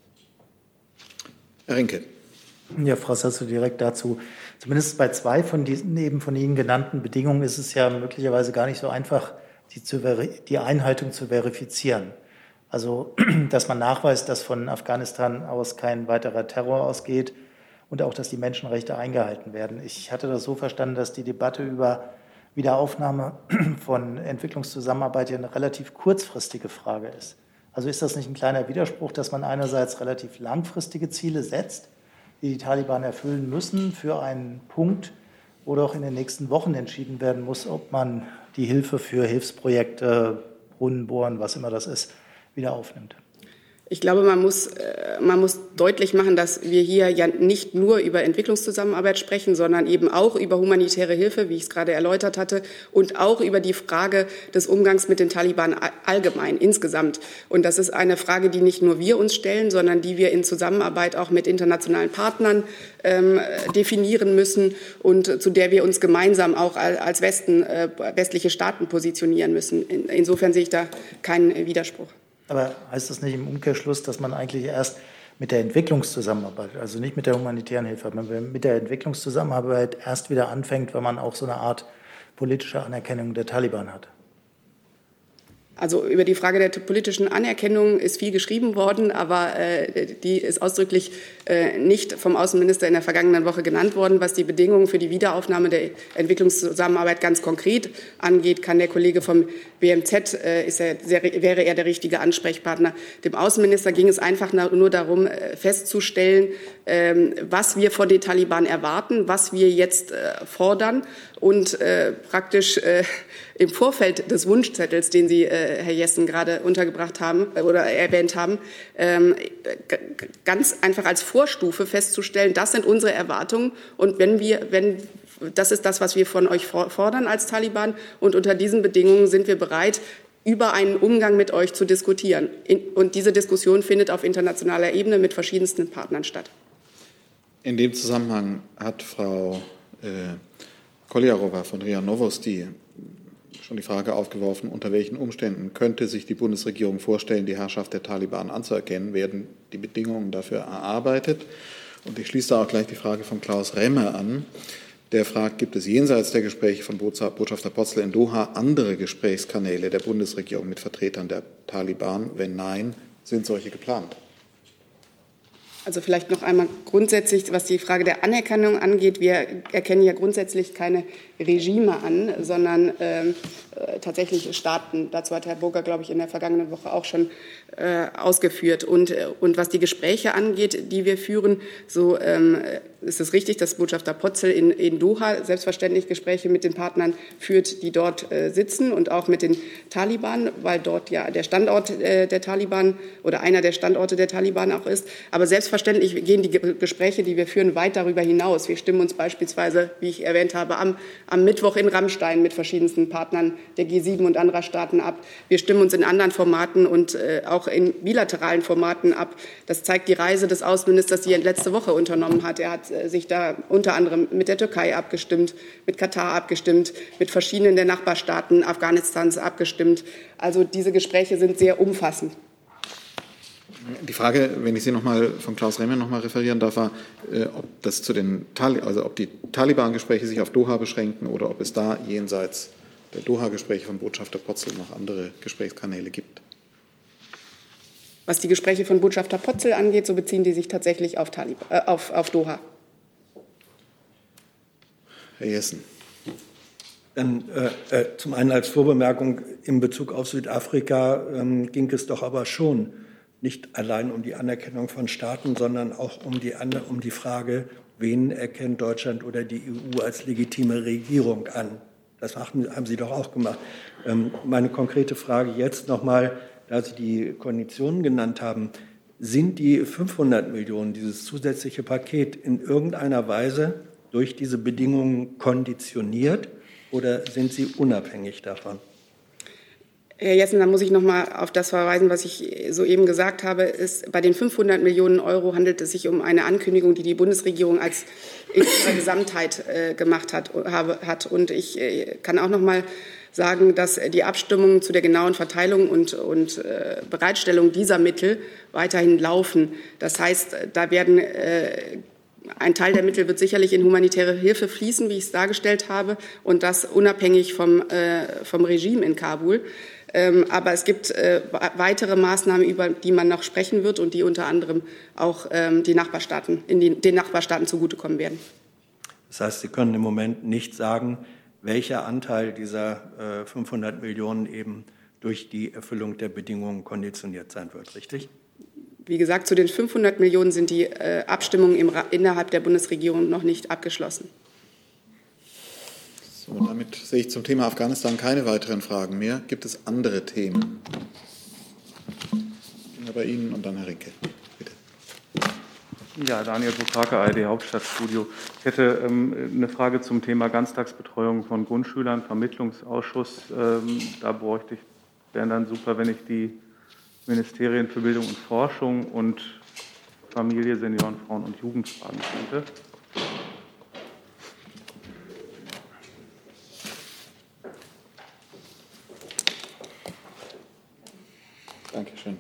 Herr Rinke. Ja, Frau Sasse, direkt dazu. Zumindest bei zwei von diesen eben von Ihnen genannten Bedingungen ist es ja möglicherweise gar nicht so einfach, die, zu die Einhaltung zu verifizieren. Also, dass man nachweist, dass von Afghanistan aus kein weiterer Terror ausgeht und auch, dass die Menschenrechte eingehalten werden. Ich hatte das so verstanden, dass die Debatte über Wiederaufnahme von Entwicklungszusammenarbeit ja eine relativ kurzfristige Frage ist. Also ist das nicht ein kleiner Widerspruch, dass man einerseits relativ langfristige Ziele setzt, die die Taliban erfüllen müssen, für einen Punkt, wo doch in den nächsten Wochen entschieden werden muss, ob man die Hilfe für Hilfsprojekte, Brunnen bohren, was immer das ist, wieder aufnimmt? Ich glaube, man muss, man muss deutlich machen, dass wir hier ja nicht nur über Entwicklungszusammenarbeit sprechen, sondern eben auch über humanitäre Hilfe, wie ich es gerade erläutert hatte, und auch über die Frage des Umgangs mit den Taliban allgemein, insgesamt. Und das ist eine Frage, die nicht nur wir uns stellen, sondern die wir in Zusammenarbeit auch mit internationalen Partnern ähm, definieren müssen und zu der wir uns gemeinsam auch als Westen, äh, westliche Staaten positionieren müssen. In, insofern sehe ich da keinen Widerspruch. Aber heißt das nicht im Umkehrschluss, dass man eigentlich erst mit der Entwicklungszusammenarbeit, also nicht mit der humanitären Hilfe, man mit der Entwicklungszusammenarbeit erst wieder anfängt, wenn man auch so eine Art politische Anerkennung der Taliban hat? Also über die Frage der politischen Anerkennung ist viel geschrieben worden, aber äh, die ist ausdrücklich äh, nicht vom Außenminister in der vergangenen Woche genannt worden. Was die Bedingungen für die Wiederaufnahme der Entwicklungszusammenarbeit ganz konkret angeht, kann der Kollege vom B M Z, äh, ist er, sehr, wäre er der richtige Ansprechpartner. Dem Außenminister ging es einfach nur darum, äh, festzustellen, äh, was wir von den Taliban erwarten, was wir jetzt äh, fordern und äh, praktisch äh, im Vorfeld des Wunschzettels, den Sie, äh, Herr Jessen, gerade untergebracht haben äh, oder erwähnt haben, ähm, g- ganz einfach als Vorstufe festzustellen, das sind unsere Erwartungen. Und wenn wir, wenn, das ist das, was wir von euch fordern als Taliban. Und unter diesen Bedingungen sind wir bereit, über einen Umgang mit euch zu diskutieren. Und diese Diskussion findet auf internationaler Ebene mit verschiedensten Partnern statt. In dem Zusammenhang hat Frau äh, Koljarova von R I A Novosti schon die Frage aufgeworfen, unter welchen Umständen könnte sich die Bundesregierung vorstellen, die Herrschaft der Taliban anzuerkennen, werden die Bedingungen dafür erarbeitet. Und ich schließe da auch gleich die Frage von Klaus Remme an, der fragt, gibt es jenseits der Gespräche von Botschafter Potzl in Doha andere Gesprächskanäle der Bundesregierung mit Vertretern der Taliban? Wenn nein, sind solche geplant? Also vielleicht noch einmal grundsätzlich, was die Frage der Anerkennung angeht. Wir erkennen ja grundsätzlich keine Regime an, sondern ähm, äh, tatsächlich Staaten. Dazu hat Herr Burger, glaube ich, in der vergangenen Woche auch schon äh, ausgeführt. Und, äh, und was die Gespräche angeht, die wir führen, so ähm, ist es richtig, dass Botschafter Potzl in, in Doha selbstverständlich Gespräche mit den Partnern führt, die dort äh, sitzen und auch mit den Taliban, weil dort ja der Standort äh, der Taliban oder einer der Standorte der Taliban auch ist. Aber selbstverständlich gehen die Gespräche, die wir führen, weit darüber hinaus. Wir stimmen uns beispielsweise, wie ich erwähnt habe, am, am Mittwoch in Rammstein mit verschiedensten Partnern der G sieben und anderer Staaten ab. Wir stimmen uns in anderen Formaten und äh, auch in bilateralen Formaten ab. Das zeigt die Reise des Außenministers, die er letzte Woche unternommen hat. Er hat äh, sich da unter anderem mit der Türkei abgestimmt, mit Katar abgestimmt, mit verschiedenen der Nachbarstaaten Afghanistans abgestimmt. Also diese Gespräche sind sehr umfassend. Die Frage, wenn ich Sie noch mal von Klaus Remme noch mal referieren darf, war, äh, ob das zu den Tali- also ob die Taliban-Gespräche sich auf Doha beschränken oder ob es da jenseits der Doha-Gespräche von Botschafter Potzl noch andere Gesprächskanäle gibt. Was die Gespräche von Botschafter Potzl angeht, so beziehen die sich tatsächlich auf, Talib- äh, auf, auf Doha. Herr Jessen. Dann, äh, äh, zum einen als Vorbemerkung in Bezug auf Südafrika ähm, ging es doch aber schon nicht allein um die Anerkennung von Staaten, sondern auch um die, um die Frage, wen erkennt Deutschland oder die E U als legitime Regierung an. Das haben, haben Sie doch auch gemacht. Ähm, meine konkrete Frage jetzt nochmal, da Sie die Konditionen genannt haben, sind die fünfhundert Millionen, dieses zusätzliche Paket, in irgendeiner Weise durch diese Bedingungen konditioniert oder sind sie unabhängig davon? Herr Jessen, da muss ich noch mal auf das verweisen, was ich soeben gesagt habe. Ist, bei den fünfhundert Millionen Euro handelt es sich um eine Ankündigung, die die Bundesregierung als in ihrer Gesamtheit äh, gemacht hat, habe, hat. Und ich äh, kann auch noch mal sagen, dass die Abstimmungen zu der genauen Verteilung und, und äh, Bereitstellung dieser Mittel weiterhin laufen. Das heißt, da werden äh, ein Teil der Mittel wird sicherlich in humanitäre Hilfe fließen, wie ich es dargestellt habe, und das unabhängig vom, äh, vom Regime in Kabul. Ähm, aber es gibt äh, weitere Maßnahmen, über die man noch sprechen wird und die unter anderem auch ähm, die Nachbarstaaten, in die, den Nachbarstaaten zugutekommen werden. Das heißt, Sie können im Moment nicht sagen, welcher Anteil dieser äh, fünfhundert Millionen eben durch die Erfüllung der Bedingungen konditioniert sein wird, richtig? Wie gesagt, zu den fünfhundert Millionen sind die äh, Abstimmungen im, innerhalb der Bundesregierung noch nicht abgeschlossen. So, damit sehe ich zum Thema Afghanistan keine weiteren Fragen mehr. Gibt es andere Themen? Bei Ihnen und dann Herr Rinke. Bitte. Ja, Daniel Bukake, A R D Hauptstadtstudio. Ich hätte ähm, eine Frage zum Thema Ganztagsbetreuung von Grundschülern, Vermittlungsausschuss. Ähm, da bräuchte ich, wären dann super, wenn ich die Ministerien für Bildung und Forschung und Familie, Senioren, Frauen und Jugend fragen könnte. Dankeschön.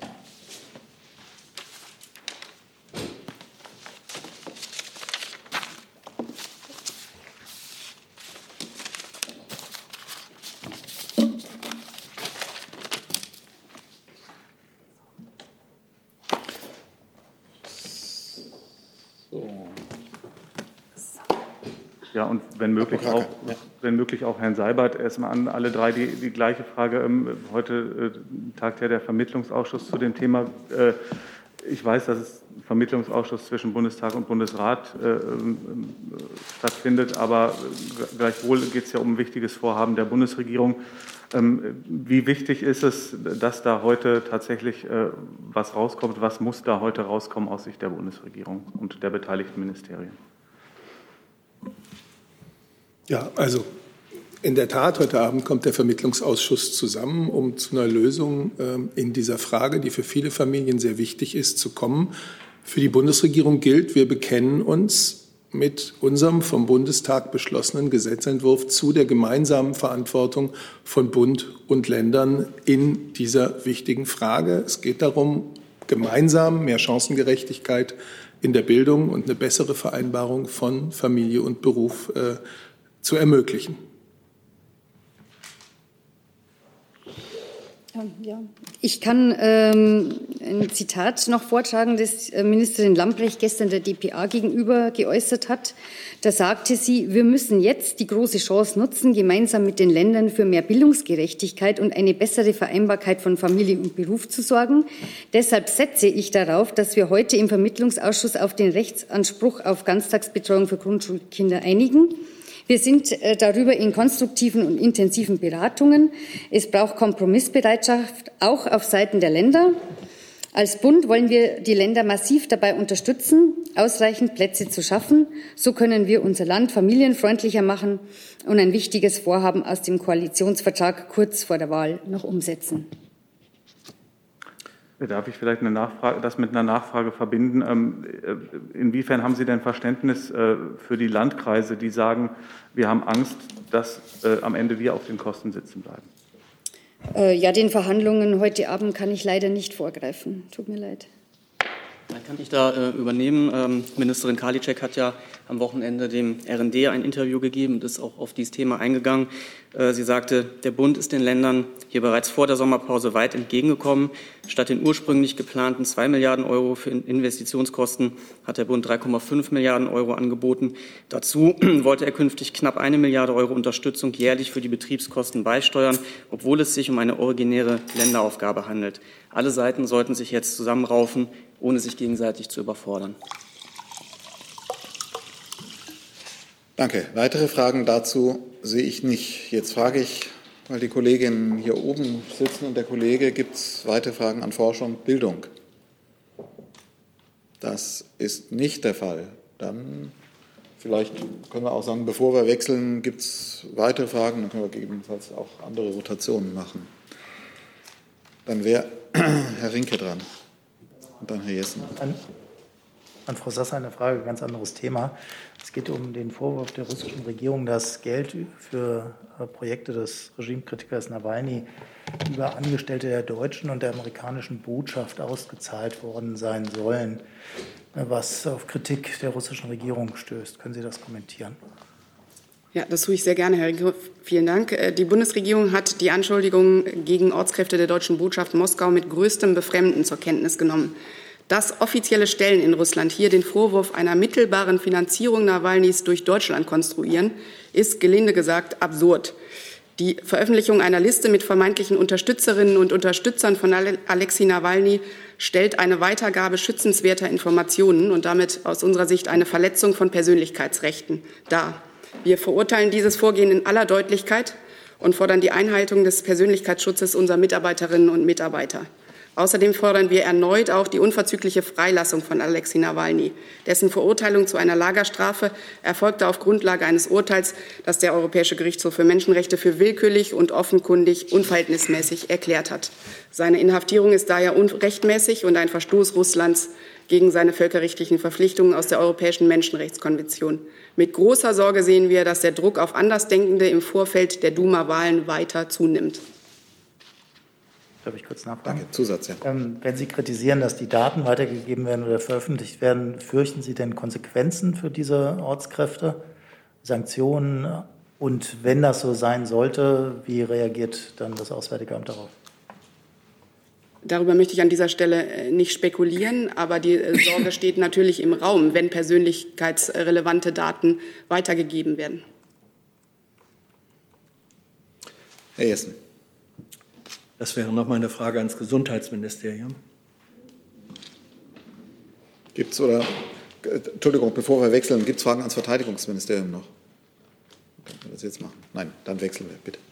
Ja, und wenn möglich auch, wenn möglich auch Herrn Seibert erstmal an alle drei die, die gleiche Frage. Heute äh, tagt ja der Vermittlungsausschuss zu dem Thema. Äh, ich weiß, dass es ein Vermittlungsausschuss zwischen Bundestag und Bundesrat äh, äh, stattfindet, aber gleichwohl geht es ja um ein wichtiges Vorhaben der Bundesregierung. Ähm, wie wichtig ist es, dass da heute tatsächlich äh, was rauskommt? Was muss da heute rauskommen aus Sicht der Bundesregierung und der beteiligten Ministerien? Ja, also In der Tat, heute Abend kommt der Vermittlungsausschuss zusammen, um zu einer Lösung in dieser Frage, die für viele Familien sehr wichtig ist, zu kommen. Für die Bundesregierung gilt, wir bekennen uns mit unserem vom Bundestag beschlossenen Gesetzentwurf zu der gemeinsamen Verantwortung von Bund und Ländern in dieser wichtigen Frage. Es geht darum, gemeinsam mehr Chancengerechtigkeit in der Bildung und eine bessere Vereinbarung von Familie und Beruf äh, zu ermöglichen. Ja. Ich kann ähm, ein Zitat noch vortragen, das Ministerin Lambrecht gestern der D P A gegenüber geäußert hat. Da sagte sie, wir müssen jetzt die große Chance nutzen, gemeinsam mit den Ländern für mehr Bildungsgerechtigkeit und eine bessere Vereinbarkeit von Familie und Beruf zu sorgen. Deshalb setze ich darauf, dass wir heute im Vermittlungsausschuss auf den Rechtsanspruch auf Ganztagsbetreuung für Grundschulkinder einigen. Wir sind darüber in konstruktiven und intensiven Beratungen. Es braucht Kompromissbereitschaft, auch auf Seiten der Länder. Als Bund wollen wir die Länder massiv dabei unterstützen, ausreichend Plätze zu schaffen. So können wir unser Land familienfreundlicher machen und ein wichtiges Vorhaben aus dem Koalitionsvertrag kurz vor der Wahl noch umsetzen. Darf ich vielleicht eine Nachfrage, das mit einer Nachfrage verbinden? Inwiefern haben Sie denn Verständnis für die Landkreise, die sagen, wir haben Angst, dass am Ende wir auf den Kosten sitzen bleiben? Ja, den Verhandlungen heute Abend kann ich leider nicht vorgreifen. Tut mir leid. Dann kann ich da äh, übernehmen. Ähm, Ministerin Karliczek hat ja am Wochenende dem R N D ein Interview gegeben und ist auch auf dieses Thema eingegangen. Äh, sie sagte, der Bund ist den Ländern hier bereits vor der Sommerpause weit entgegengekommen. Statt den ursprünglich geplanten zwei Milliarden Euro für Investitionskosten hat der Bund drei Komma fünf Milliarden Euro angeboten. Dazu wollte er künftig knapp eine Milliarde Euro Unterstützung jährlich für die Betriebskosten beisteuern, obwohl es sich um eine originäre Länderaufgabe handelt. Alle Seiten sollten sich jetzt zusammenraufen, ohne sich gegenseitig zu überfordern. Danke. Weitere Fragen dazu sehe ich nicht. Jetzt frage ich, weil die Kolleginnen hier oben sitzen und der Kollege, gibt es weitere Fragen an Forschung und Bildung? Das ist nicht der Fall. Dann vielleicht können wir auch sagen, bevor wir wechseln, gibt es weitere Fragen, dann können wir gegebenenfalls auch andere Rotationen machen. Dann wäre Herr Rinke dran. Und dann Herr Jessen. An, an Frau Sasser eine Frage, ganz anderes Thema. Es geht um den Vorwurf der russischen Regierung, dass Geld für Projekte des Regimekritikers Nawalny über Angestellte der deutschen und der amerikanischen Botschaft ausgezahlt worden sein sollen, was auf Kritik der russischen Regierung stößt. Können Sie das kommentieren? Ja, das tue ich sehr gerne, Herr Rinke. Vielen Dank. Die Bundesregierung hat die Anschuldigungen gegen Ortskräfte der deutschen Botschaft Moskau mit größtem Befremden zur Kenntnis genommen. Dass offizielle Stellen in Russland hier den Vorwurf einer mittelbaren Finanzierung Nawalnys durch Deutschland konstruieren, ist gelinde gesagt absurd. Die Veröffentlichung einer Liste mit vermeintlichen Unterstützerinnen und Unterstützern von Alexei Nawalny stellt eine Weitergabe schützenswerter Informationen und damit aus unserer Sicht eine Verletzung von Persönlichkeitsrechten dar. Wir verurteilen dieses Vorgehen in aller Deutlichkeit und fordern die Einhaltung des Persönlichkeitsschutzes unserer Mitarbeiterinnen und Mitarbeiter. Außerdem fordern wir erneut auch die unverzügliche Freilassung von Alexei Nawalny. Dessen Verurteilung zu einer Lagerstrafe erfolgte auf Grundlage eines Urteils, das der Europäische Gerichtshof für Menschenrechte für willkürlich und offenkundig unverhältnismäßig erklärt hat. Seine Inhaftierung ist daher unrechtmäßig und ein Verstoß Russlands gegen seine völkerrechtlichen Verpflichtungen aus der Europäischen Menschenrechtskonvention. Mit großer Sorge sehen wir, dass der Druck auf Andersdenkende im Vorfeld der Duma-Wahlen weiter zunimmt. Darf ich kurz nachfragen? Danke. Zusatz, ja. Ähm, wenn Sie kritisieren, dass die Daten weitergegeben werden oder veröffentlicht werden, fürchten Sie denn Konsequenzen für diese Ortskräfte, Sanktionen? Und wenn das so sein sollte, wie reagiert dann das Auswärtige Amt darauf? Darüber möchte ich an dieser Stelle nicht spekulieren, aber die Sorge steht natürlich im Raum, wenn persönlichkeitsrelevante Daten weitergegeben werden. Herr Jessen. Das wäre noch mal eine Frage ans Gesundheitsministerium. Gibt es oder, Entschuldigung, bevor wir wechseln, gibt es Fragen ans Verteidigungsministerium noch? Können wir das jetzt machen? Nein, dann wechseln wir, bitte.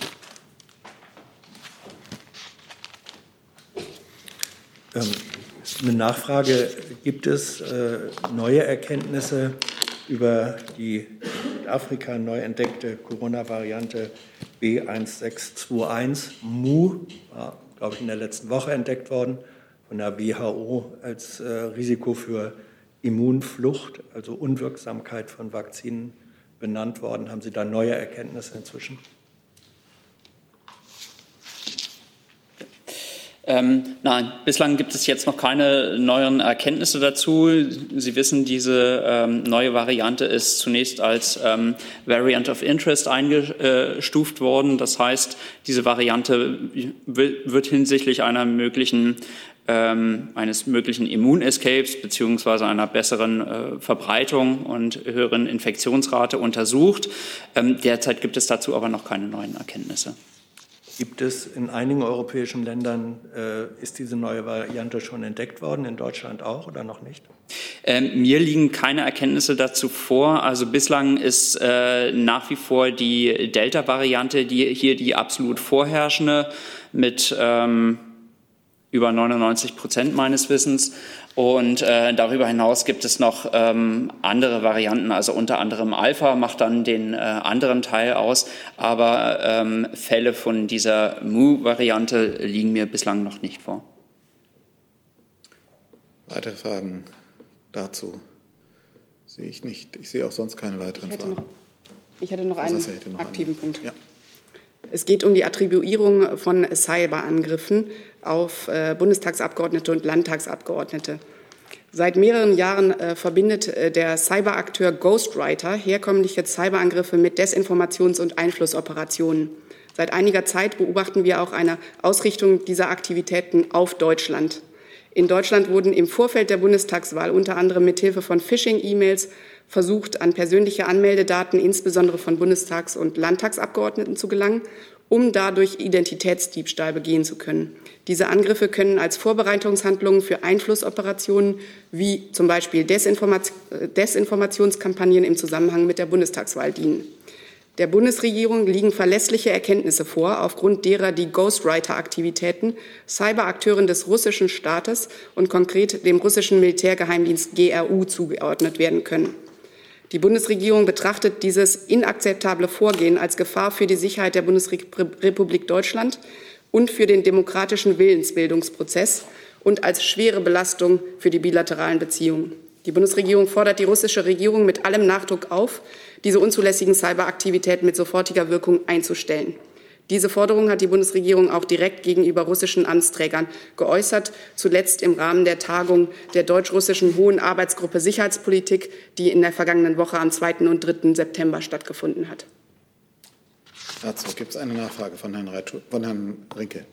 Ähm, Eine Nachfrage: Gibt es äh, neue Erkenntnisse über die in Südafrika neu entdeckte Corona-Variante B eins sechs zwei eins Mu? War, glaube ich, in der letzten Woche entdeckt worden, von der W H O als äh, Risiko für Immunflucht, also Unwirksamkeit von Vakzinen benannt worden. Haben Sie da neue Erkenntnisse inzwischen? Ähm, nein, bislang gibt es jetzt noch keine neuen Erkenntnisse dazu. Sie wissen, diese ähm, neue Variante ist zunächst als ähm, Variant of Interest eingestuft worden. Das heißt, diese Variante wird hinsichtlich einer möglichen ähm, eines möglichen Immunescapes beziehungsweise einer besseren äh, Verbreitung und höheren Infektionsrate untersucht. Ähm, derzeit gibt es dazu aber noch keine neuen Erkenntnisse. Gibt es in einigen europäischen Ländern, äh, ist diese neue Variante schon entdeckt worden, in Deutschland auch oder noch nicht? Ähm, mir liegen keine Erkenntnisse dazu vor. Also bislang ist äh, nach wie vor die Delta-Variante, die hier die absolut vorherrschende mit ähm, über neunundneunzig Prozent meines Wissens. Und äh, darüber hinaus gibt es noch ähm, andere Varianten, also unter anderem Alpha macht dann den äh, anderen Teil aus. Aber ähm, Fälle von dieser Mu-Variante liegen mir bislang noch nicht vor. Weitere Fragen dazu sehe ich nicht. Ich sehe auch sonst keine weiteren ich Fragen. Noch, ich hätte noch einen noch aktiven einen. Punkt. Ja. Es geht um die Attribuierung von Cyberangriffen auf äh, Bundestagsabgeordnete und Landtagsabgeordnete. Seit mehreren Jahren äh, verbindet äh, der Cyberakteur Ghostwriter herkömmliche Cyberangriffe mit Desinformations- und Einflussoperationen. Seit einiger Zeit beobachten wir auch eine Ausrichtung dieser Aktivitäten auf Deutschland. In Deutschland wurden im Vorfeld der Bundestagswahl unter anderem mithilfe von Phishing-E-Mails versucht, an persönliche Anmeldedaten insbesondere von Bundestags- und Landtagsabgeordneten zu gelangen, um dadurch Identitätsdiebstahl begehen zu können. Diese Angriffe können als Vorbereitungshandlungen für Einflussoperationen wie zum Beispiel Desinformat- Desinformationskampagnen im Zusammenhang mit der Bundestagswahl dienen. Der Bundesregierung liegen verlässliche Erkenntnisse vor, aufgrund derer die Ghostwriter-Aktivitäten Cyberakteuren des russischen Staates und konkret dem russischen Militärgeheimdienst G R U zugeordnet werden können. Die Bundesregierung betrachtet dieses inakzeptable Vorgehen als Gefahr für die Sicherheit der Bundesrepublik Deutschland und für den demokratischen Willensbildungsprozess und als schwere Belastung für die bilateralen Beziehungen. Die Bundesregierung fordert die russische Regierung mit allem Nachdruck auf, diese unzulässigen Cyberaktivitäten mit sofortiger Wirkung einzustellen. Diese Forderung hat die Bundesregierung auch direkt gegenüber russischen Amtsträgern geäußert, zuletzt im Rahmen der Tagung der deutsch-russischen Hohen Arbeitsgruppe Sicherheitspolitik, die in der vergangenen Woche am zweiten und dritten September stattgefunden hat. Dazu gibt es eine Nachfrage von Herrn, Reitschu- von Herrn Rinke.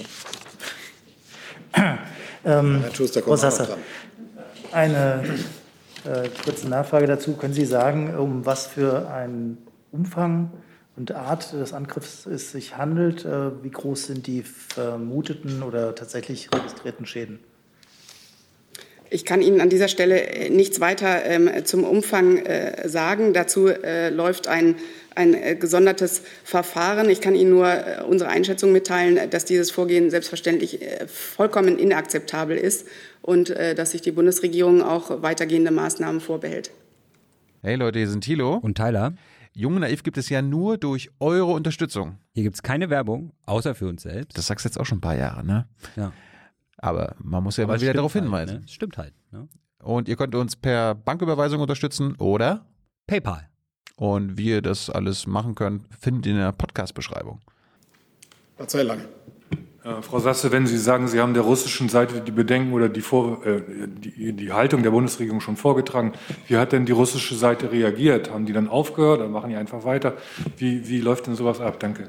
Ähm, Herr Schuster Frau kommt auch noch Sasser, dran. eine äh, kurze Nachfrage dazu. Können Sie sagen, um was für einen Umfang und Art des Angriffs es sich handelt? Äh, wie groß sind die vermuteten oder tatsächlich registrierten Schäden? Ich kann Ihnen an dieser Stelle nichts weiter ähm, zum Umfang äh, sagen. Dazu äh, läuft ein, ein äh, gesondertes Verfahren. Ich kann Ihnen nur äh, unsere Einschätzung mitteilen, dass dieses Vorgehen selbstverständlich äh, vollkommen inakzeptabel ist und äh, dass sich die Bundesregierung auch weitergehende Maßnahmen vorbehält. Hey Leute, hier sind Thilo und Tyler. Jung und Naiv gibt es ja nur durch eure Unterstützung. Hier gibt es keine Werbung, außer für uns selbst. Das sagst du jetzt auch schon ein paar Jahre, ne? Ja. Aber man muss ja Aber mal wieder stimmt darauf halt, hinweisen. Ne? Stimmt halt. Ne? Und ihr könnt uns per Banküberweisung unterstützen oder PayPal. Und wie ihr das alles machen könnt, findet ihr in der Podcast-Beschreibung. Sehr lange. Äh, Frau Sasse, wenn Sie sagen, Sie haben der russischen Seite die Bedenken oder die, Vor äh, die, die Haltung der Bundesregierung schon vorgetragen, wie hat denn die russische Seite reagiert? Haben die dann aufgehört oder machen die einfach weiter? Wie, wie läuft denn sowas ab? Danke.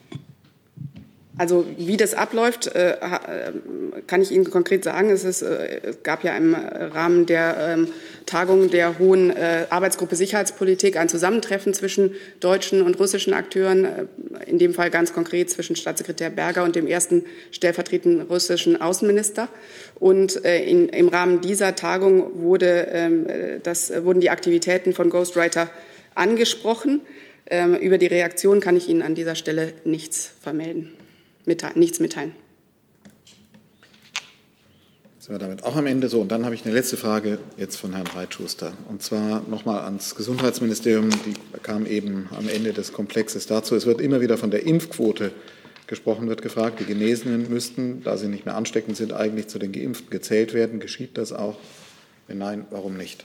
Also wie das abläuft, äh, kann ich Ihnen konkret sagen. Es, ist, äh, es gab ja im Rahmen der ähm, Tagung der Hohen äh, Arbeitsgruppe Sicherheitspolitik ein Zusammentreffen zwischen deutschen und russischen Akteuren, äh, in dem Fall ganz konkret zwischen Staatssekretär Berger und dem ersten stellvertretenden russischen Außenminister. Und äh, in, im Rahmen dieser Tagung wurde, äh, das, wurden die Aktivitäten von Ghostwriter angesprochen. Ähm, über die Reaktion kann ich Ihnen an dieser Stelle nichts vermelden. Mitteilen, nichts mitteilen. Sind wir damit auch am Ende so. Und dann habe ich eine letzte Frage jetzt von Herrn Reitschuster. Und zwar nochmal ans Gesundheitsministerium. Die kam eben am Ende des Komplexes dazu. Es wird immer wieder von der Impfquote gesprochen, wird gefragt. Die Genesenen müssten, da sie nicht mehr ansteckend sind, eigentlich zu den Geimpften gezählt werden. Geschieht das auch? Wenn nein, warum nicht?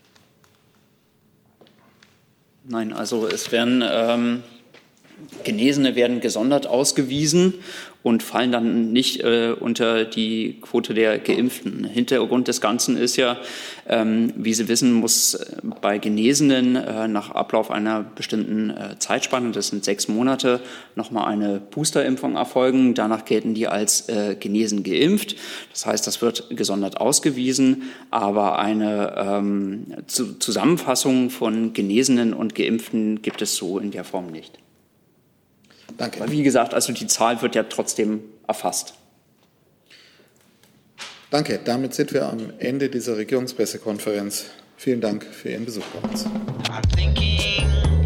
Nein, also es werden ähm, Genesene werden gesondert ausgewiesen und fallen dann nicht äh, unter die Quote der Geimpften. Hintergrund des Ganzen ist ja, ähm, wie Sie wissen, muss bei Genesenen äh, nach Ablauf einer bestimmten äh, Zeitspanne, das sind sechs Monate, nochmal eine Boosterimpfung erfolgen. Danach gelten die als äh, genesen geimpft. Das heißt, das wird gesondert ausgewiesen, aber eine ähm, zu, Zusammenfassung von Genesenen und Geimpften gibt es so in der Form nicht. Danke. Aber wie gesagt, also die Zahl wird ja trotzdem erfasst. Danke. Damit sind wir am Ende dieser Regierungspressekonferenz. Vielen Dank für Ihren Besuch bei uns.